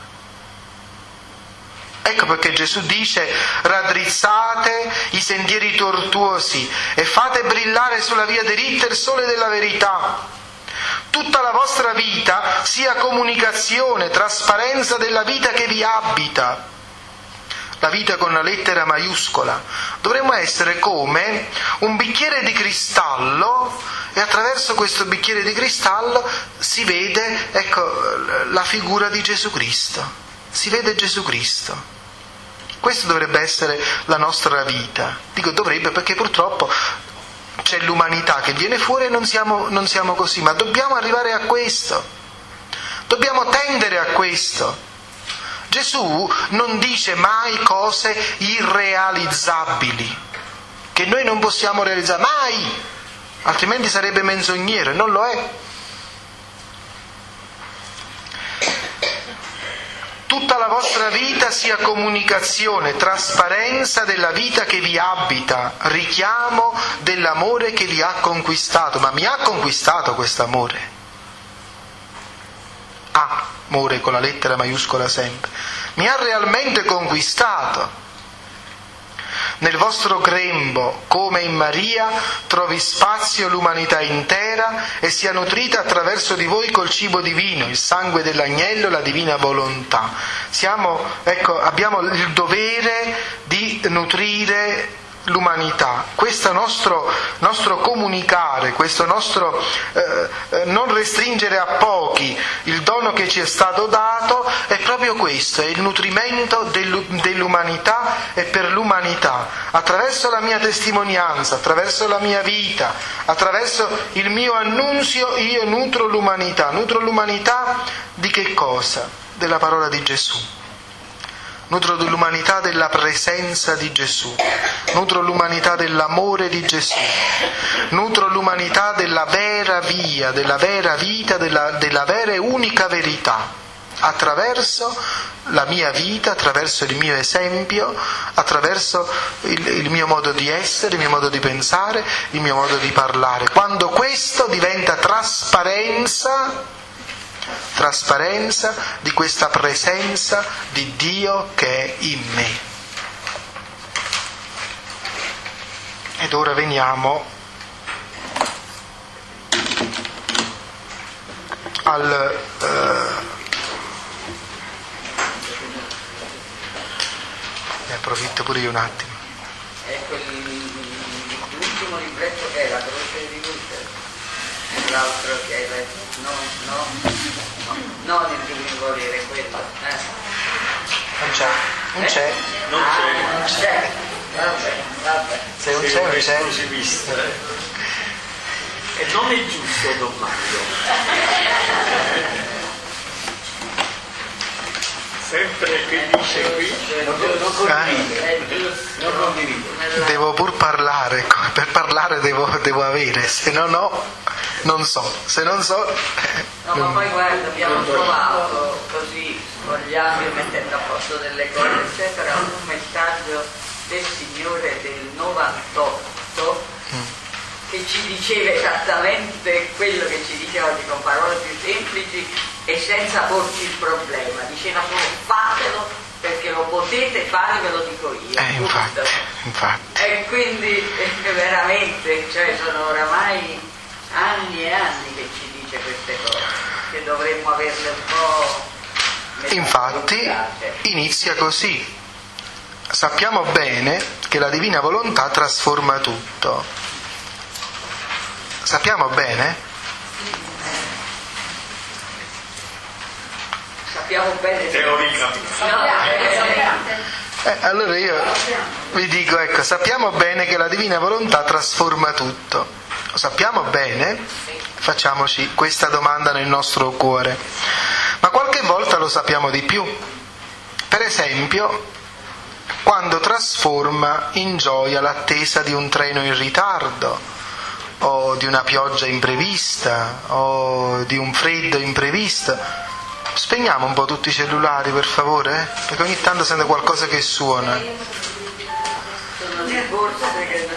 Ecco perché Gesù dice: raddrizzate i sentieri tortuosi e fate brillare sulla via diritta il sole della verità. Tutta la vostra vita sia comunicazione, trasparenza della vita che vi abita. La vita con la lettera maiuscola. Dovremmo essere come un bicchiere di cristallo, e attraverso questo bicchiere di cristallo si vede, ecco, la figura di Gesù Cristo. Si vede Gesù Cristo. Questo dovrebbe essere la nostra vita. Dico dovrebbe perché purtroppo c'è l'umanità che viene fuori e non siamo così, ma dobbiamo arrivare a questo. Dobbiamo tendere a questo. Gesù non dice mai cose irrealizzabili, che noi non possiamo realizzare, mai, altrimenti sarebbe menzognero, e non lo è. Tutta la vostra vita sia comunicazione, trasparenza della vita che vi abita, richiamo dell'amore che vi ha conquistato. Ma mi ha conquistato questo amore? Amore con la lettera maiuscola sempre. Mi ha realmente conquistato. Nel vostro grembo, come in Maria, trovi spazio l'umanità intera e sia nutrita attraverso di voi col cibo divino, il sangue dell'agnello, la divina volontà. Abbiamo il dovere di nutrire l'umanità. Questo nostro comunicare, questo nostro non restringere a pochi il dono che ci è stato dato, è proprio questo, è il nutrimento dell'umanità e per l'umanità, attraverso la mia testimonianza, attraverso la mia vita, attraverso il mio annunzio. Io nutro l'umanità di che cosa? Della parola di Gesù. nutro l'umanità della presenza di Gesù, nutro l'umanità dell'amore di Gesù, nutro l'umanità della vera via, della vera vita, della vera e unica verità, attraverso la mia vita, attraverso il mio esempio, attraverso il mio modo di essere, il mio modo di pensare, il mio modo di parlare. Quando questo diventa trasparenza di questa presenza di Dio che è in me. Ed ora veniamo al ne approfitto pure io un attimo. Ecco l'ultimo libretto che è la croce di Lutero, l'altro che è non il divino volere, quello. Non c'è. Non c'è. Vabbè. Se non c'è, non c'è. Esclusivista. E non è giusto, Don Mario. Sempre che dice qui Non condivido. Devo pur parlare, per parlare devo avere, se no non so, se non so. No, ma poi guarda, abbiamo trovato così, sfogliando e mettendo a posto delle cose, eccetera, un messaggio del Signore del 98 che ci diceva esattamente quello che ci dice oggi con parole più semplici e senza porci il problema. Diceva solo fatelo perché lo potete fare, ve lo dico io. Infatti. E quindi veramente, cioè sono oramai anni e anni che ci dice queste cose, che dovremmo averle un po'. Infatti inizia così. Sappiamo bene che la divina volontà trasforma tutto. Sappiamo bene? Sappiamo bene. teoricamente. Allora io vi dico, ecco, sappiamo bene che la divina volontà trasforma tutto. Lo sappiamo bene? Facciamoci questa domanda nel nostro cuore. Ma qualche volta lo sappiamo di più. Per esempio, quando trasforma in gioia l'attesa di un treno in ritardo, o di una pioggia imprevista, o di un freddo imprevisto. Spegniamo un po' tutti i cellulari, per favore, perché ogni tanto sento qualcosa che suona. Sono di borsa perché.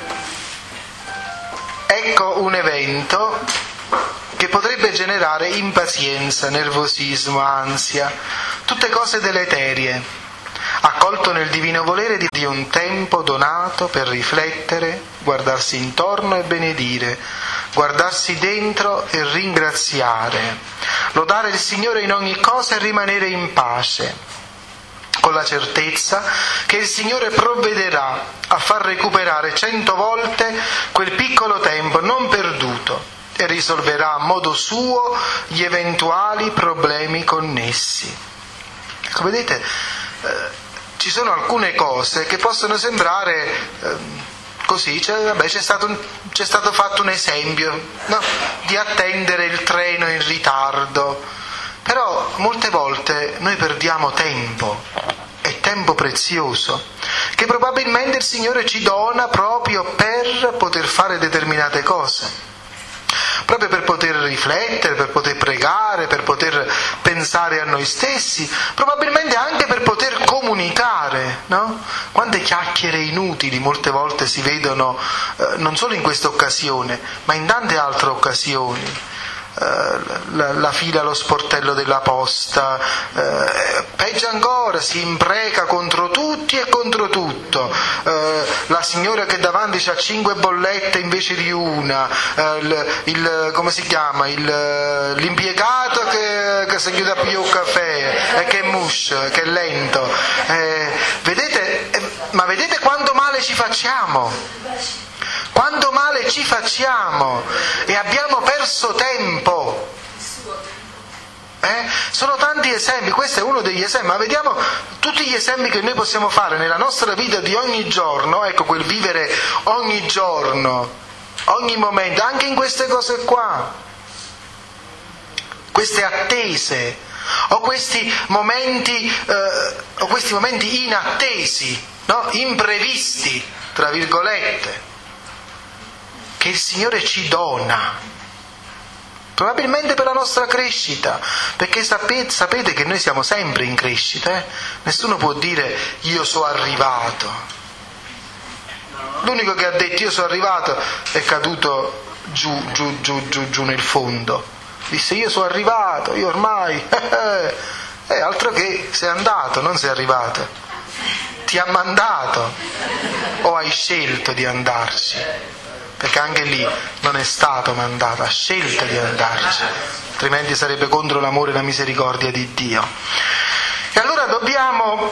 Ecco un evento che potrebbe generare impazienza, nervosismo, ansia, tutte cose deleterie, accolto nel divino volere di un tempo donato per riflettere, guardarsi intorno e benedire, guardarsi dentro e ringraziare, lodare il Signore in ogni cosa e rimanere in pace, con la certezza che il Signore provvederà a far recuperare 100 volte quel piccolo tempo non perduto e risolverà a modo suo gli eventuali problemi connessi. Ecco, vedete, ci sono alcune cose che possono sembrare così, c'è stato fatto un esempio, no? Di attendere il treno in ritardo, però molte volte noi perdiamo tempo, è tempo prezioso, che probabilmente il Signore ci dona proprio per poter fare determinate cose. Proprio per poter riflettere, per poter pregare, per poter pensare a noi stessi, probabilmente anche per poter comunicare, no? Quante chiacchiere inutili molte volte si vedono non solo in questa occasione, ma in tante altre occasioni. La fila allo sportello della posta, peggio ancora, si impreca contro tutti e contro tutto, la signora che davanti c'ha 5 bollette invece di una, come si chiama, l'impiegato che si chiude a più il caffè e che muscia, che è lento, vedete quanto male ci facciamo? Quanto male ci facciamo e abbiamo perso tempo. Sono tanti esempi, questo è uno degli esempi, ma vediamo tutti gli esempi che noi possiamo fare nella nostra vita di ogni giorno, ecco quel vivere ogni giorno, ogni momento, anche in queste cose qua, queste attese, o questi momenti inattesi, no? Imprevisti, tra virgolette, che il Signore ci dona. Probabilmente per la nostra crescita, perché sapete che noi siamo sempre in crescita, Nessuno può dire io sono arrivato. L'unico che ha detto io sono arrivato è caduto giù nel fondo. Disse io sono arrivato, io ormai, altro che sei andato, non sei arrivato. Ti ha mandato o hai scelto di andarci? Perché anche lì non è stato mandato, ha scelto di andarci, altrimenti sarebbe contro l'amore e la misericordia di Dio. E allora dobbiamo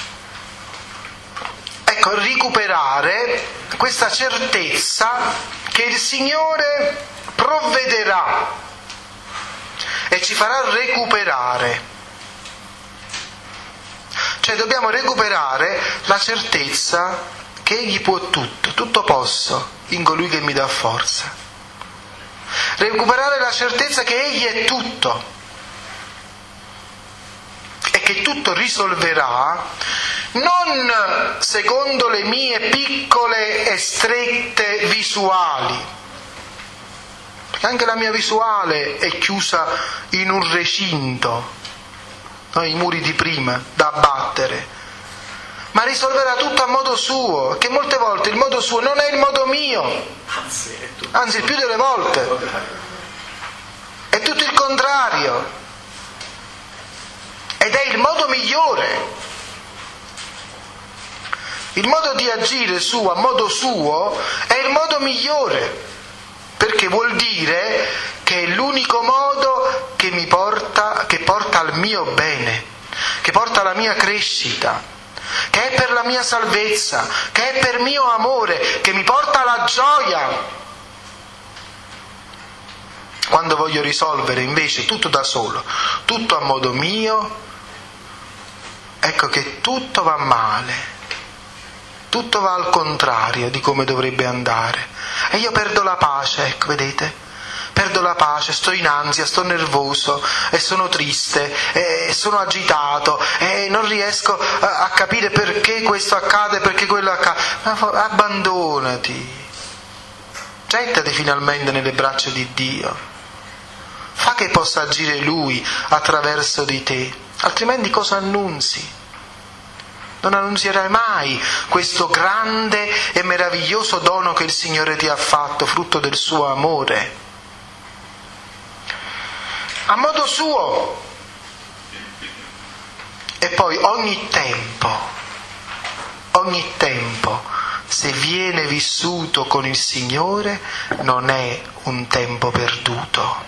recuperare questa certezza che il Signore provvederà e ci farà recuperare. Cioè dobbiamo recuperare la certezza che Egli può tutto posso in colui che mi dà forza. Recuperare la certezza che Egli è tutto e che tutto risolverà non secondo le mie piccole e strette visuali, perché anche la mia visuale è chiusa in un recinto, no? I muri di prima da abbattere, ma risolverà tutto a modo suo, che molte volte il modo suo non è il modo mio, anzi il più delle volte è tutto il contrario, ed è il modo migliore. Il modo di agire suo a modo suo è il modo migliore, perché vuol dire che è l'unico modo che porta al mio bene, che porta alla mia crescita, che è per la mia salvezza, che è per mio amore, che mi porta alla gioia. Quando voglio risolvere invece tutto da solo, tutto a modo mio, ecco che tutto va male. Tutto va al contrario di come dovrebbe andare. E io perdo la pace, ecco, vedete? Perdo la pace, sto in ansia, sto nervoso, e sono triste, e sono agitato, e non riesco a capire perché questo accade, perché quello accade. Ma abbandonati. Gettati finalmente nelle braccia di Dio. Fa che possa agire Lui attraverso di te, altrimenti cosa annunzi? Non annunzierai mai questo grande e meraviglioso dono che il Signore ti ha fatto, frutto del suo amore. A modo suo. E poi ogni tempo, se viene vissuto con il Signore, non è un tempo perduto.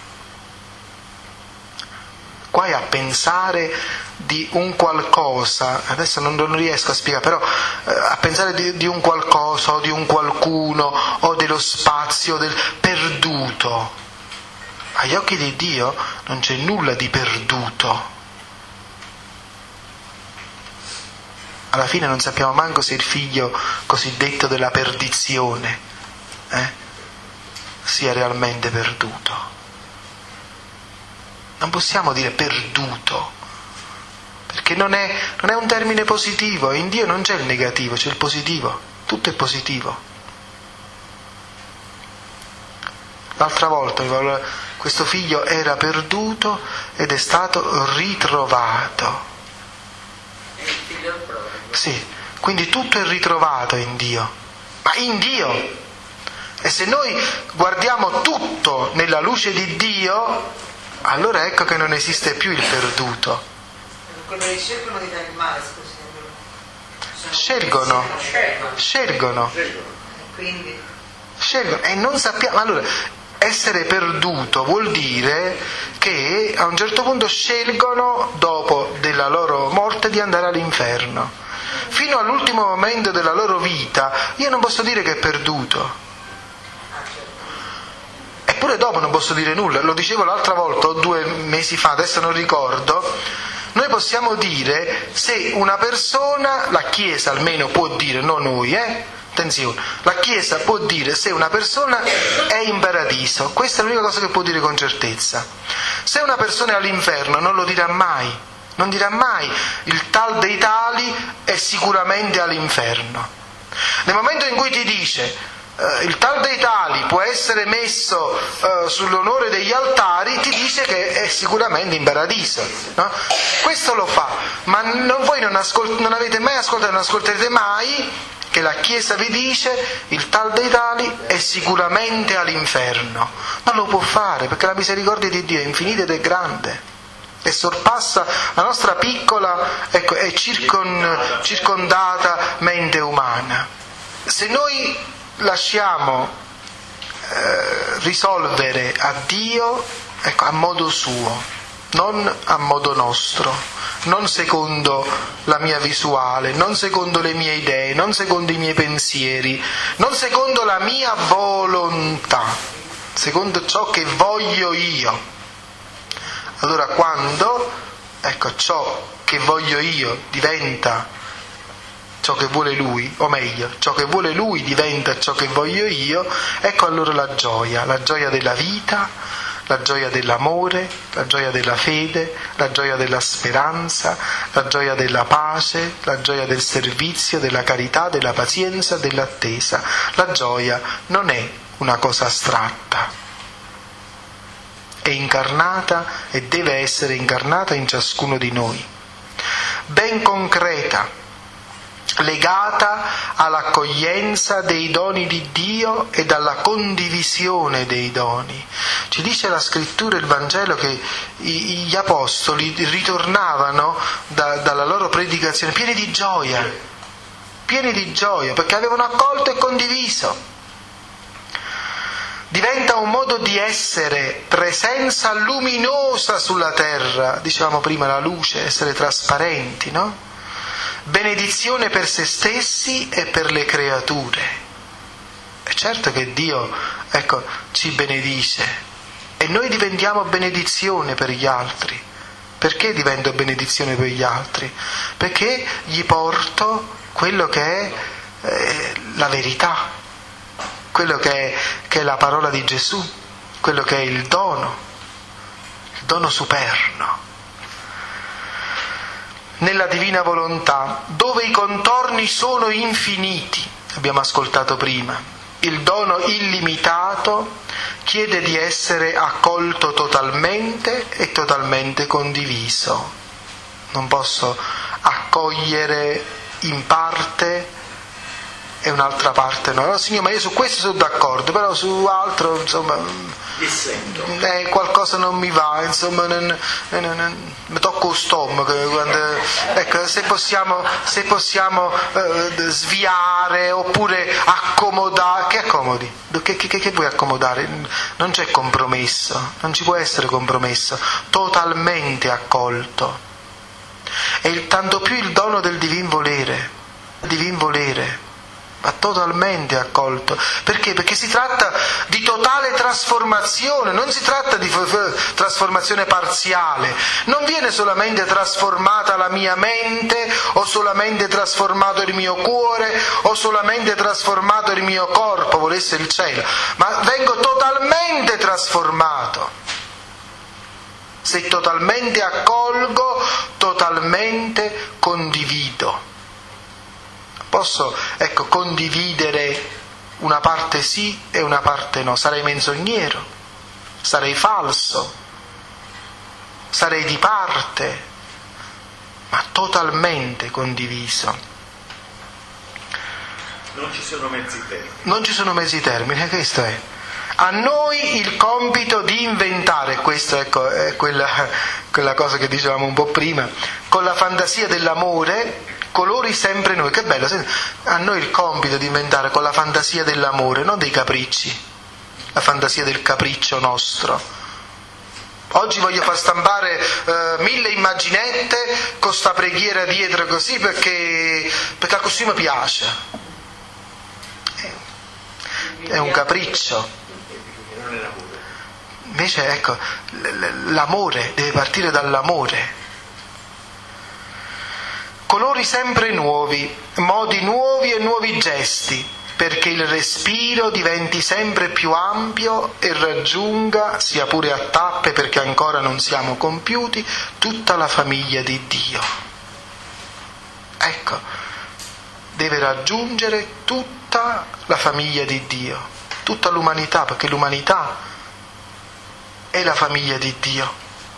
Guai a pensare di un qualcosa, adesso non riesco a spiegare, però a pensare di un qualcosa o di un qualcuno o dello spazio del perduto. Agli occhi di Dio non c'è nulla di perduto. Alla fine non sappiamo manco se il figlio cosiddetto della perdizione sia realmente perduto. Non possiamo dire perduto, perché non è un termine positivo, e in Dio non c'è il negativo, c'è il positivo, tutto è positivo. L'altra volta questo figlio era perduto ed è stato ritrovato. Sì, quindi tutto è ritrovato in Dio, ma in Dio. E se noi guardiamo tutto nella luce di Dio, allora ecco che non esiste più il perduto. Quello che scelgono di dare il male, scusi. Scelgono. Quindi. Scelgono. E non sappiamo. Allora, essere perduto vuol dire che a un certo punto scelgono, dopo della loro morte, di andare all'inferno. Fino all'ultimo momento della loro vita, io non posso dire che è perduto. Eppure dopo non posso dire nulla, lo dicevo l'altra volta o 2 mesi fa, adesso non ricordo. Noi possiamo dire se una persona, la Chiesa almeno può dire, non noi, Attenzione, la Chiesa può dire se una persona è in paradiso, questa è l'unica cosa che può dire con certezza. Se una persona è all'inferno non lo dirà mai, non dirà mai il tal dei tali è sicuramente all'inferno. Nel momento in cui ti dice il tal dei tali può essere messo sull'onore degli altari, ti dice che è sicuramente in paradiso, no? Questo lo fa, ma voi non avete mai ascoltato, non ascolterete mai che la Chiesa vi dice il tal dei tali è sicuramente all'inferno. Non lo può fare, perché la misericordia di Dio è infinita ed è grande e sorpassa la nostra piccola e circondata mente umana. Se noi lasciamo risolvere a Dio, a modo suo, non a modo nostro, non secondo la mia visuale, non secondo le mie idee, non secondo i miei pensieri, non secondo la mia volontà, secondo ciò che voglio io. Allora quando ciò che voglio io diventa ciò che vuole Lui, o meglio, ciò che vuole Lui diventa ciò che voglio io, ecco allora la gioia della vita, la gioia dell'amore, la gioia della fede, la gioia della speranza, la gioia della pace, la gioia del servizio, della carità, della pazienza, dell'attesa. La gioia non è una cosa astratta, è incarnata e deve essere incarnata in ciascuno di noi, ben concreta, legata all'accoglienza dei doni di Dio e alla condivisione dei doni. Ci dice la Scrittura, il Vangelo, che gli Apostoli ritornavano dalla loro predicazione pieni di gioia, perché avevano accolto e condiviso. Diventa un modo di essere presenza luminosa sulla terra, dicevamo prima la luce, essere trasparenti, no? Benedizione per se stessi e per le creature. È certo che Dio, ci benedice e noi diventiamo benedizione per gli altri. Perché divento benedizione per gli altri? Perché gli porto quello che è la verità, quello che è la parola di Gesù, quello che è il dono superno. Nella divina volontà, dove i contorni sono infiniti, abbiamo ascoltato prima, il dono illimitato chiede di essere accolto totalmente e totalmente condiviso. Non posso accogliere in parte e un'altra parte no. No, Signore, ma io su questo sono d'accordo, però su altro, qualcosa non mi va, mi tocco lo stomaco quando, se possiamo sviare oppure accomodare. Che accomodi? Che vuoi accomodare? Non c'è compromesso, non ci può essere compromesso, totalmente accolto. E tanto più il dono del divin volere, ma totalmente accolto. Perché? Perché si tratta di totale trasformazione, non si tratta di trasformazione parziale. Non viene solamente trasformata la mia mente, o solamente trasformato il mio cuore, o solamente trasformato il mio corpo, volesse il cielo, ma vengo totalmente trasformato. Se totalmente accolgo, totalmente condivido. Posso condividere una parte sì e una parte no, sarei menzognero, sarei falso, sarei di parte, ma totalmente condiviso. Non ci sono mezzi termini. Non ci sono mezzi termini, questo è. A noi il compito di inventare, questo è quella cosa che dicevamo un po' prima, con la fantasia dell'amore, colori sempre noi. Che bello, a noi il compito di inventare con la fantasia dell'amore, non dei capricci, la fantasia del capriccio nostro. Oggi voglio far stampare 1000 immaginette con sta preghiera dietro così perché così mi piace. È un capriccio. Invece l'amore deve partire dall'amore. Colori sempre nuovi, modi nuovi e nuovi gesti. perché il respiro diventi sempre più ampio e raggiunga, sia pure a tappe perché ancora non siamo compiuti, tutta la famiglia di Dio. Ecco, deve raggiungere tutta la famiglia di Dio, tutta l'umanità, perché l'umanità è la famiglia di Dio.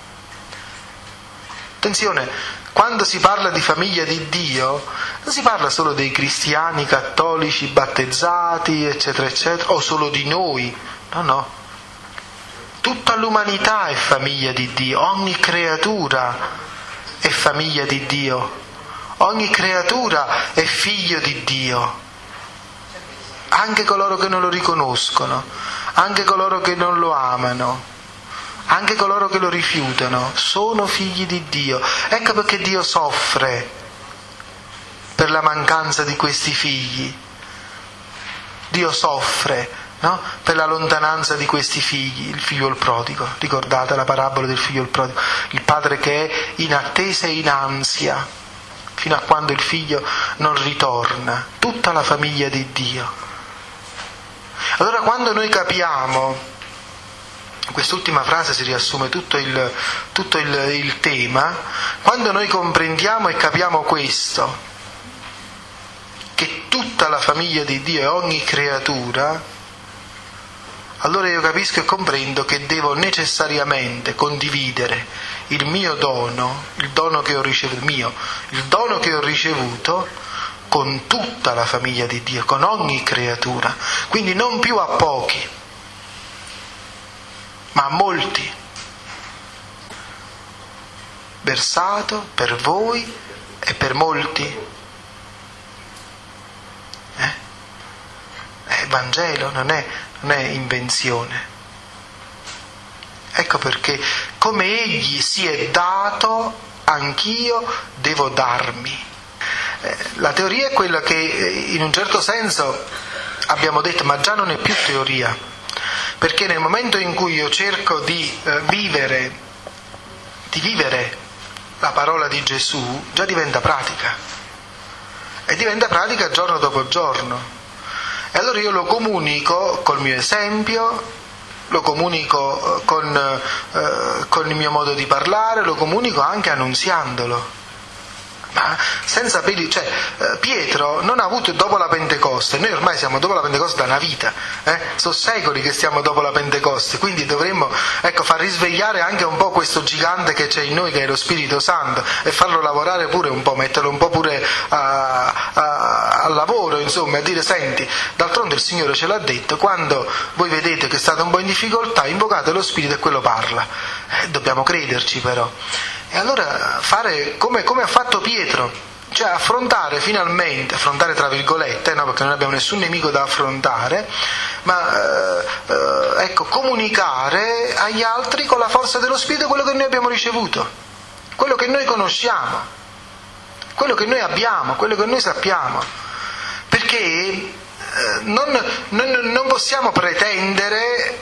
Attenzione, quando si parla di famiglia di Dio, non si parla solo dei cristiani, cattolici, battezzati, eccetera, eccetera, o solo di noi. No. Tutta l'umanità è famiglia di Dio, ogni creatura è famiglia di Dio, ogni creatura è figlio di Dio. Anche coloro che non lo riconoscono, anche coloro che non lo amano, anche coloro che lo rifiutano, sono figli di Dio. Ecco perché Dio soffre per la mancanza di questi figli. Dio soffre, no? Per la lontananza di questi figli, il figlio il prodigo. Ricordate la parabola del figlio il prodigo? Il padre che è in attesa e in ansia fino a quando il figlio non ritorna. Tutta la famiglia di Dio. Allora quando noi capiamo, in quest'ultima frase si riassume tutto il tema, quando noi comprendiamo e capiamo questo, che tutta la famiglia di Dio è ogni creatura, allora io capisco e comprendo che devo necessariamente condividere il mio dono, il dono che ho ricevuto con tutta la famiglia di Dio, con ogni creatura, quindi non più a pochi, ma a molti, versato per voi e per molti. È Vangelo, non è invenzione. Ecco perché, come Egli si è dato, anch'io devo darmi. La teoria è quella che, in un certo senso, abbiamo detto, ma già non è più teoria. Perché nel momento in cui io cerco di vivere la parola di Gesù, già diventa pratica. E diventa pratica giorno dopo giorno. E allora io lo comunico col mio esempio, lo comunico con il mio modo di parlare, lo comunico anche annunziandolo. Ma senza Pietro non ha avuto dopo la Pentecoste, noi ormai siamo dopo la Pentecoste da una vita, sono secoli che stiamo dopo la Pentecoste, quindi dovremmo far risvegliare anche un po' questo gigante che c'è in noi, che è lo Spirito Santo, e farlo lavorare pure un po', metterlo un po' pure al lavoro, insomma, a dire: senti, d'altronde il Signore ce l'ha detto, quando voi vedete che state un po' in difficoltà, invocate lo Spirito e quello parla. Dobbiamo crederci però. E allora fare come ha fatto Pietro, cioè affrontare tra virgolette, no, perché non abbiamo nessun nemico da affrontare, ma comunicare agli altri con la forza dello Spirito quello che noi abbiamo ricevuto, quello che noi conosciamo, quello che noi abbiamo, quello che noi sappiamo, perché non possiamo pretendere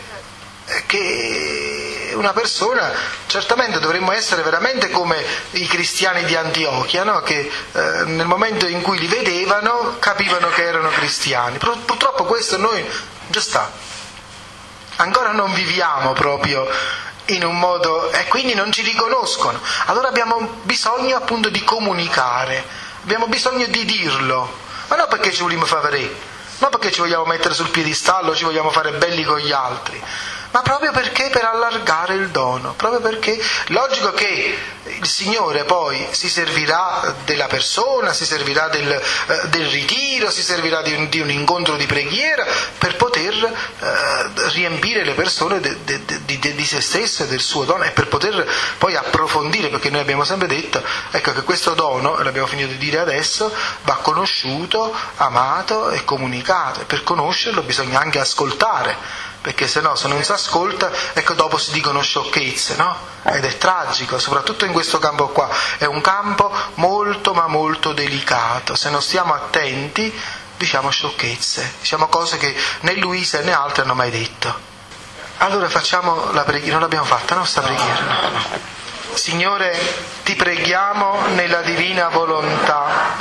che una persona, certamente dovremmo essere veramente come i cristiani di Antiochia, no? Che nel momento in cui li vedevano capivano che erano cristiani. Purtroppo questo noi già sta, ancora non viviamo proprio in un modo, e quindi non ci riconoscono. Allora abbiamo bisogno appunto di comunicare, abbiamo bisogno di dirlo, ma non perché ci vogliamo favore, non perché ci vogliamo mettere sul piedistallo, ci vogliamo fare belli con gli altri, ma proprio perché per allargare il dono, proprio perché logico che il Signore poi si servirà della persona, si servirà del ritiro, si servirà di un incontro di preghiera per poter riempire le persone di se stesso e del suo dono, e per poter poi approfondire, perché noi abbiamo sempre detto che questo dono, l'abbiamo finito di dire adesso, va conosciuto, amato e comunicato, e per conoscerlo bisogna anche ascoltare, perché se no, se non si ascolta, dopo si dicono sciocchezze, no? Ed è tragico, soprattutto in questo campo qua, è un campo molto ma molto delicato, se non stiamo attenti diciamo sciocchezze, diciamo cose che né Luisa né altri hanno mai detto. Allora facciamo la preghiera, non l'abbiamo fatta, no? Sta preghiera, no. Signore, ti preghiamo nella divina volontà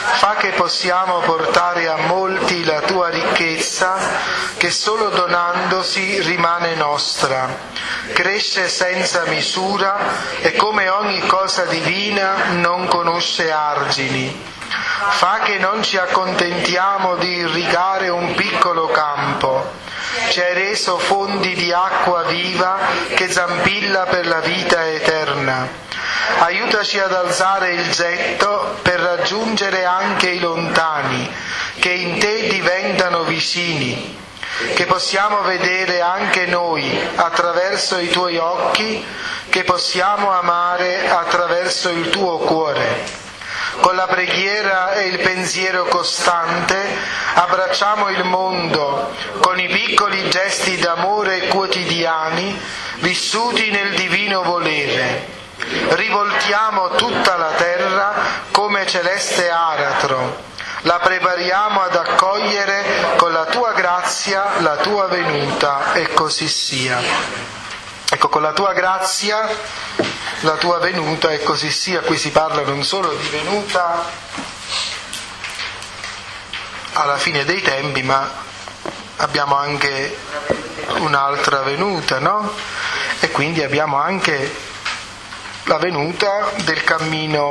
Fa che possiamo portare a molti la tua ricchezza, che solo donandosi rimane nostra. Cresce senza misura e come ogni cosa divina non conosce argini. Fa che non ci accontentiamo di irrigare un piccolo campo. Ci hai reso fonti di acqua viva che zampilla per la vita eterna. Aiutaci ad alzare il getto per raggiungere anche i lontani, che in te diventano vicini, che possiamo vedere anche noi attraverso i tuoi occhi, che possiamo amare attraverso il tuo cuore. Con la preghiera e il pensiero costante abbracciamo il mondo con i piccoli gesti d'amore quotidiani vissuti nel divino volere. Rivoltiamo tutta la terra come celeste aratro. La prepariamo ad accogliere con la tua grazia la tua venuta, e così sia. Ecco, con la tua grazia la tua venuta, e così sia. Qui si parla non solo di venuta alla fine dei tempi, ma abbiamo anche un'altra venuta, no? E quindi abbiamo anche la venuta del cammino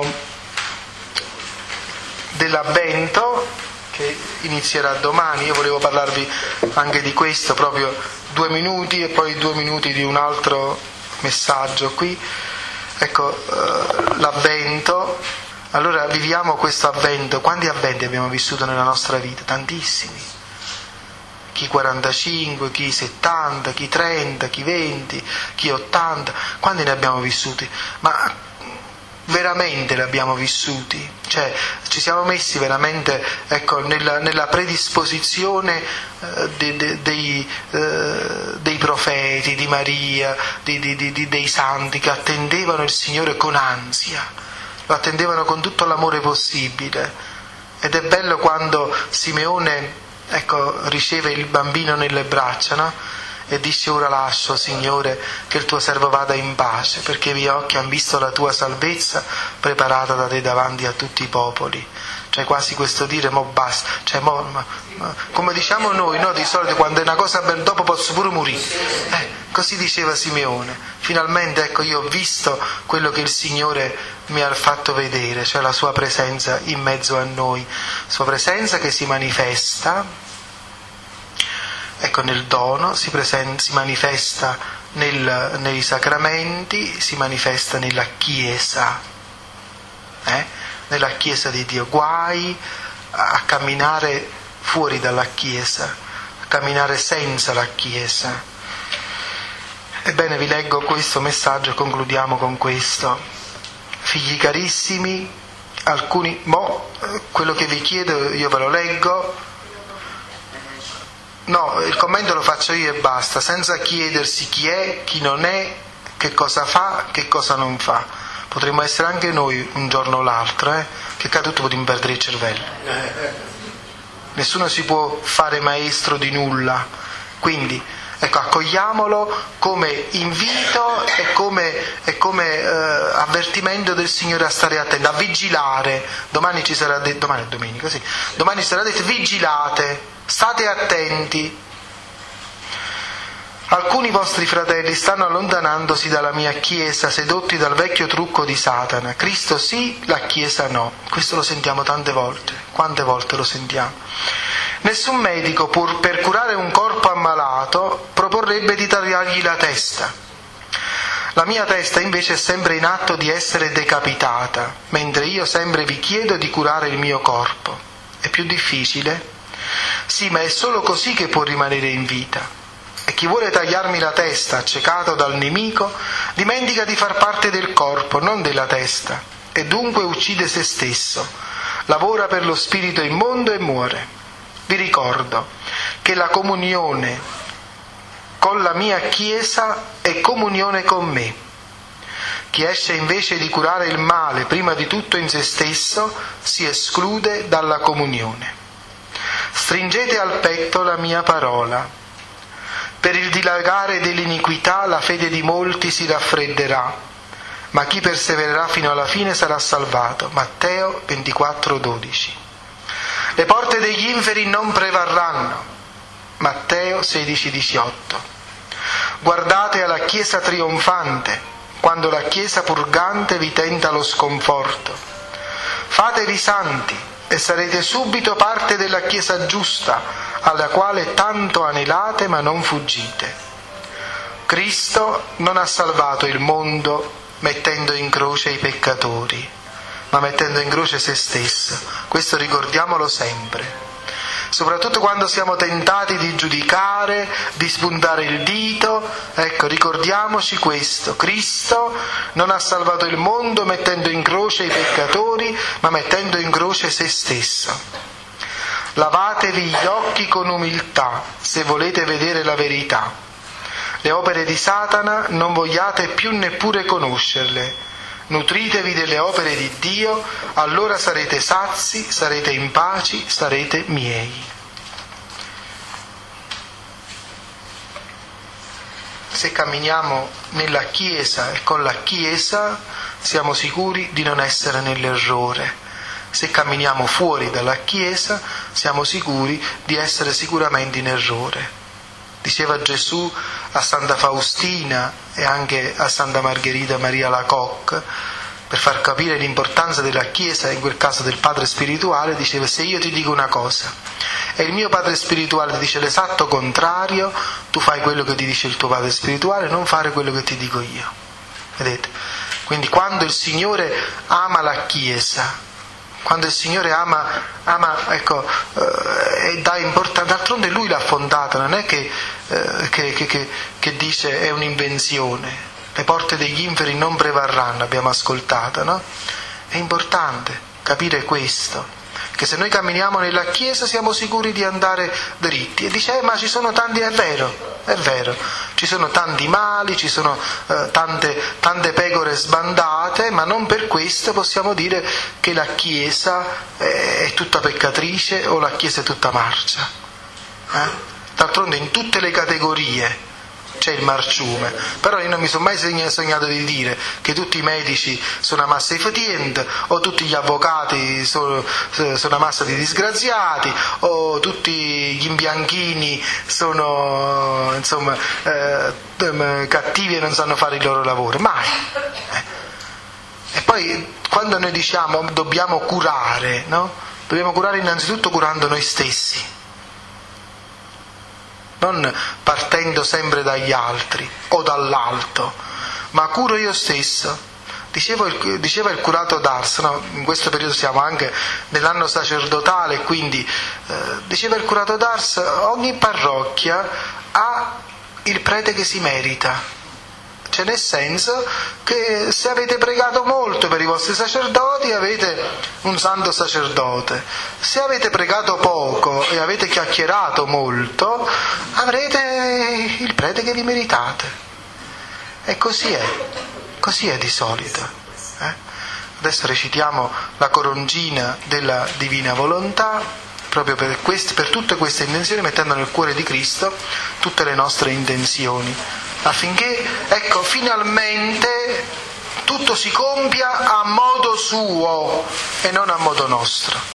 dell'Avvento, che inizierà domani. Io volevo parlarvi anche di questo, proprio 2 minuti, e poi 2 minuti di un altro messaggio qui. Ecco, l'Avvento. Allora viviamo questo Avvento. Quanti Avventi abbiamo vissuto nella nostra vita? Tantissimi. Chi 45, chi 70, chi 30, chi 20, chi 80. Quanti ne abbiamo vissuti? Ma veramente li abbiamo vissuti? Cioè, ci siamo messi veramente, ecco, nella predisposizione dei profeti, di Maria, dei santi che attendevano il Signore con ansia, lo attendevano con tutto l'amore possibile. Ed è bello quando Simeone, ecco, riceve il bambino nelle braccia, no? E dice: ora lascio, Signore, che il tuo servo vada in pace, perché i miei occhi hanno visto la tua salvezza preparata da te davanti a tutti i popoli. Cioè, quasi questo dire: mo basta, cioè, come diciamo noi, no? Di solito quando è una cosa ben, dopo posso pure morire. Così diceva Simeone: finalmente, ecco, io ho visto quello che il Signore mi ha fatto vedere, cioè la sua presenza in mezzo a noi, sua presenza che si manifesta, ecco, nel dono, si manifesta nei sacramenti, si manifesta nella Chiesa, nella Chiesa di Dio. Guai a camminare fuori dalla Chiesa, a camminare senza la Chiesa. Ebbene, vi leggo questo messaggio e concludiamo con questo. Figli carissimi, quello che vi chiedo io ve lo leggo. No, il commento lo faccio io e basta, senza chiedersi chi è, chi non è, che cosa fa, che cosa non fa. Potremmo essere anche noi un giorno o l'altro, che tutto potremmo perdere il cervello. Nessuno si può fare maestro di nulla, quindi ecco, accogliamolo come invito e come avvertimento del Signore a stare attento, a vigilare. Domani ci sarà detto, domani è domenica, sì. Domani sarà detto: vigilate, state attenti. Alcuni vostri fratelli stanno allontanandosi dalla mia Chiesa, sedotti dal vecchio trucco di Satana. Cristo sì, la Chiesa no. Questo lo sentiamo tante volte. Quante volte lo sentiamo? Nessun medico, per curare un corpo ammalato, proporrebbe di tagliargli la testa. La mia testa invece è sempre in atto di essere decapitata, mentre io sempre vi chiedo di curare il mio corpo. È più difficile? Sì, ma è solo così che può rimanere in vita. E chi vuole tagliarmi la testa, accecato dal nemico, dimentica di far parte del corpo, non della testa, e dunque uccide se stesso, lavora per lo spirito immondo e muore. Vi ricordo che la comunione con la mia Chiesa è comunione con me. Chi esce invece di curare il male prima di tutto in se stesso si esclude dalla comunione. Stringete al petto la mia parola. Per il dilagare dell'iniquità la fede di molti si raffredderà, ma chi persevererà fino alla fine sarà salvato. Matteo 24,12. le porte degli inferi non prevarranno. Matteo 16,18. Guardate alla Chiesa trionfante, quando la Chiesa purgante vi tenta lo sconforto. Fatevi santi e sarete subito parte della Chiesa giusta, alla quale tanto anelate ma non fuggite. Cristo non ha salvato il mondo mettendo in croce i peccatori, ma mettendo in croce se stesso. Questo ricordiamolo sempre. Soprattutto quando siamo tentati di giudicare, di spuntare il dito, ecco, ricordiamoci questo. Cristo non ha salvato il mondo mettendo in croce i peccatori, ma mettendo in croce se stesso. Lavatevi gli occhi con umiltà, se volete vedere la verità. Le opere di Satana non vogliate più neppure conoscerle. Nutritevi delle opere di Dio, allora sarete sazi, sarete in pace, sarete miei. Se camminiamo nella Chiesa e con la Chiesa, siamo sicuri di non essere nell'errore. Se camminiamo fuori dalla Chiesa, siamo sicuri di essere sicuramente in errore. Diceva Gesù a Santa Faustina e anche a Santa Margherita Maria Lacoque, per far capire l'importanza della Chiesa, in quel caso del padre spirituale, diceva: se io ti dico una cosa e il mio padre spirituale ti dice l'esatto contrario, tu fai quello che ti dice il tuo padre spirituale, non fare quello che ti dico io. Vedete? Quindi quando il Signore ama la Chiesa, quando il Signore ama e dà importanza, d'altronde Lui l'ha fondata, non è che dice è un'invenzione. Le porte degli inferi non prevarranno, abbiamo ascoltato, no? È importante capire questo, che se noi camminiamo nella Chiesa siamo sicuri di andare dritti. E dice, ma ci sono tanti, è vero, ci sono tanti mali, ci sono tante pecore sbandate, ma non per questo possiamo dire che la Chiesa è tutta peccatrice o la Chiesa è tutta marcia. D'altronde in tutte le categorie c'è il marciume, però io non mi sono mai sognato di dire che tutti i medici sono una massa di fatienti, o tutti gli avvocati sono una massa di disgraziati, o tutti gli imbianchini sono cattivi e non sanno fare il loro lavoro, mai. E poi quando noi diciamo dobbiamo curare, no? Dobbiamo curare innanzitutto curando noi stessi, non partendo sempre dagli altri o dall'alto, ma curo io stesso. Diceva il curato d'Ars, no? In questo periodo siamo anche nell'anno sacerdotale, quindi diceva il curato d'Ars, ogni parrocchia ha il prete che si merita. Cioè, nel senso che se avete pregato molto per i vostri sacerdoti avete un santo sacerdote, se avete pregato poco e avete chiacchierato molto avrete il prete che vi meritate. E così è di solito. Adesso recitiamo la coroncina della Divina Volontà, proprio per tutte queste intenzioni, mettendo nel cuore di Cristo tutte le nostre intenzioni, affinché, ecco, finalmente tutto si compia a modo suo e non a modo nostro.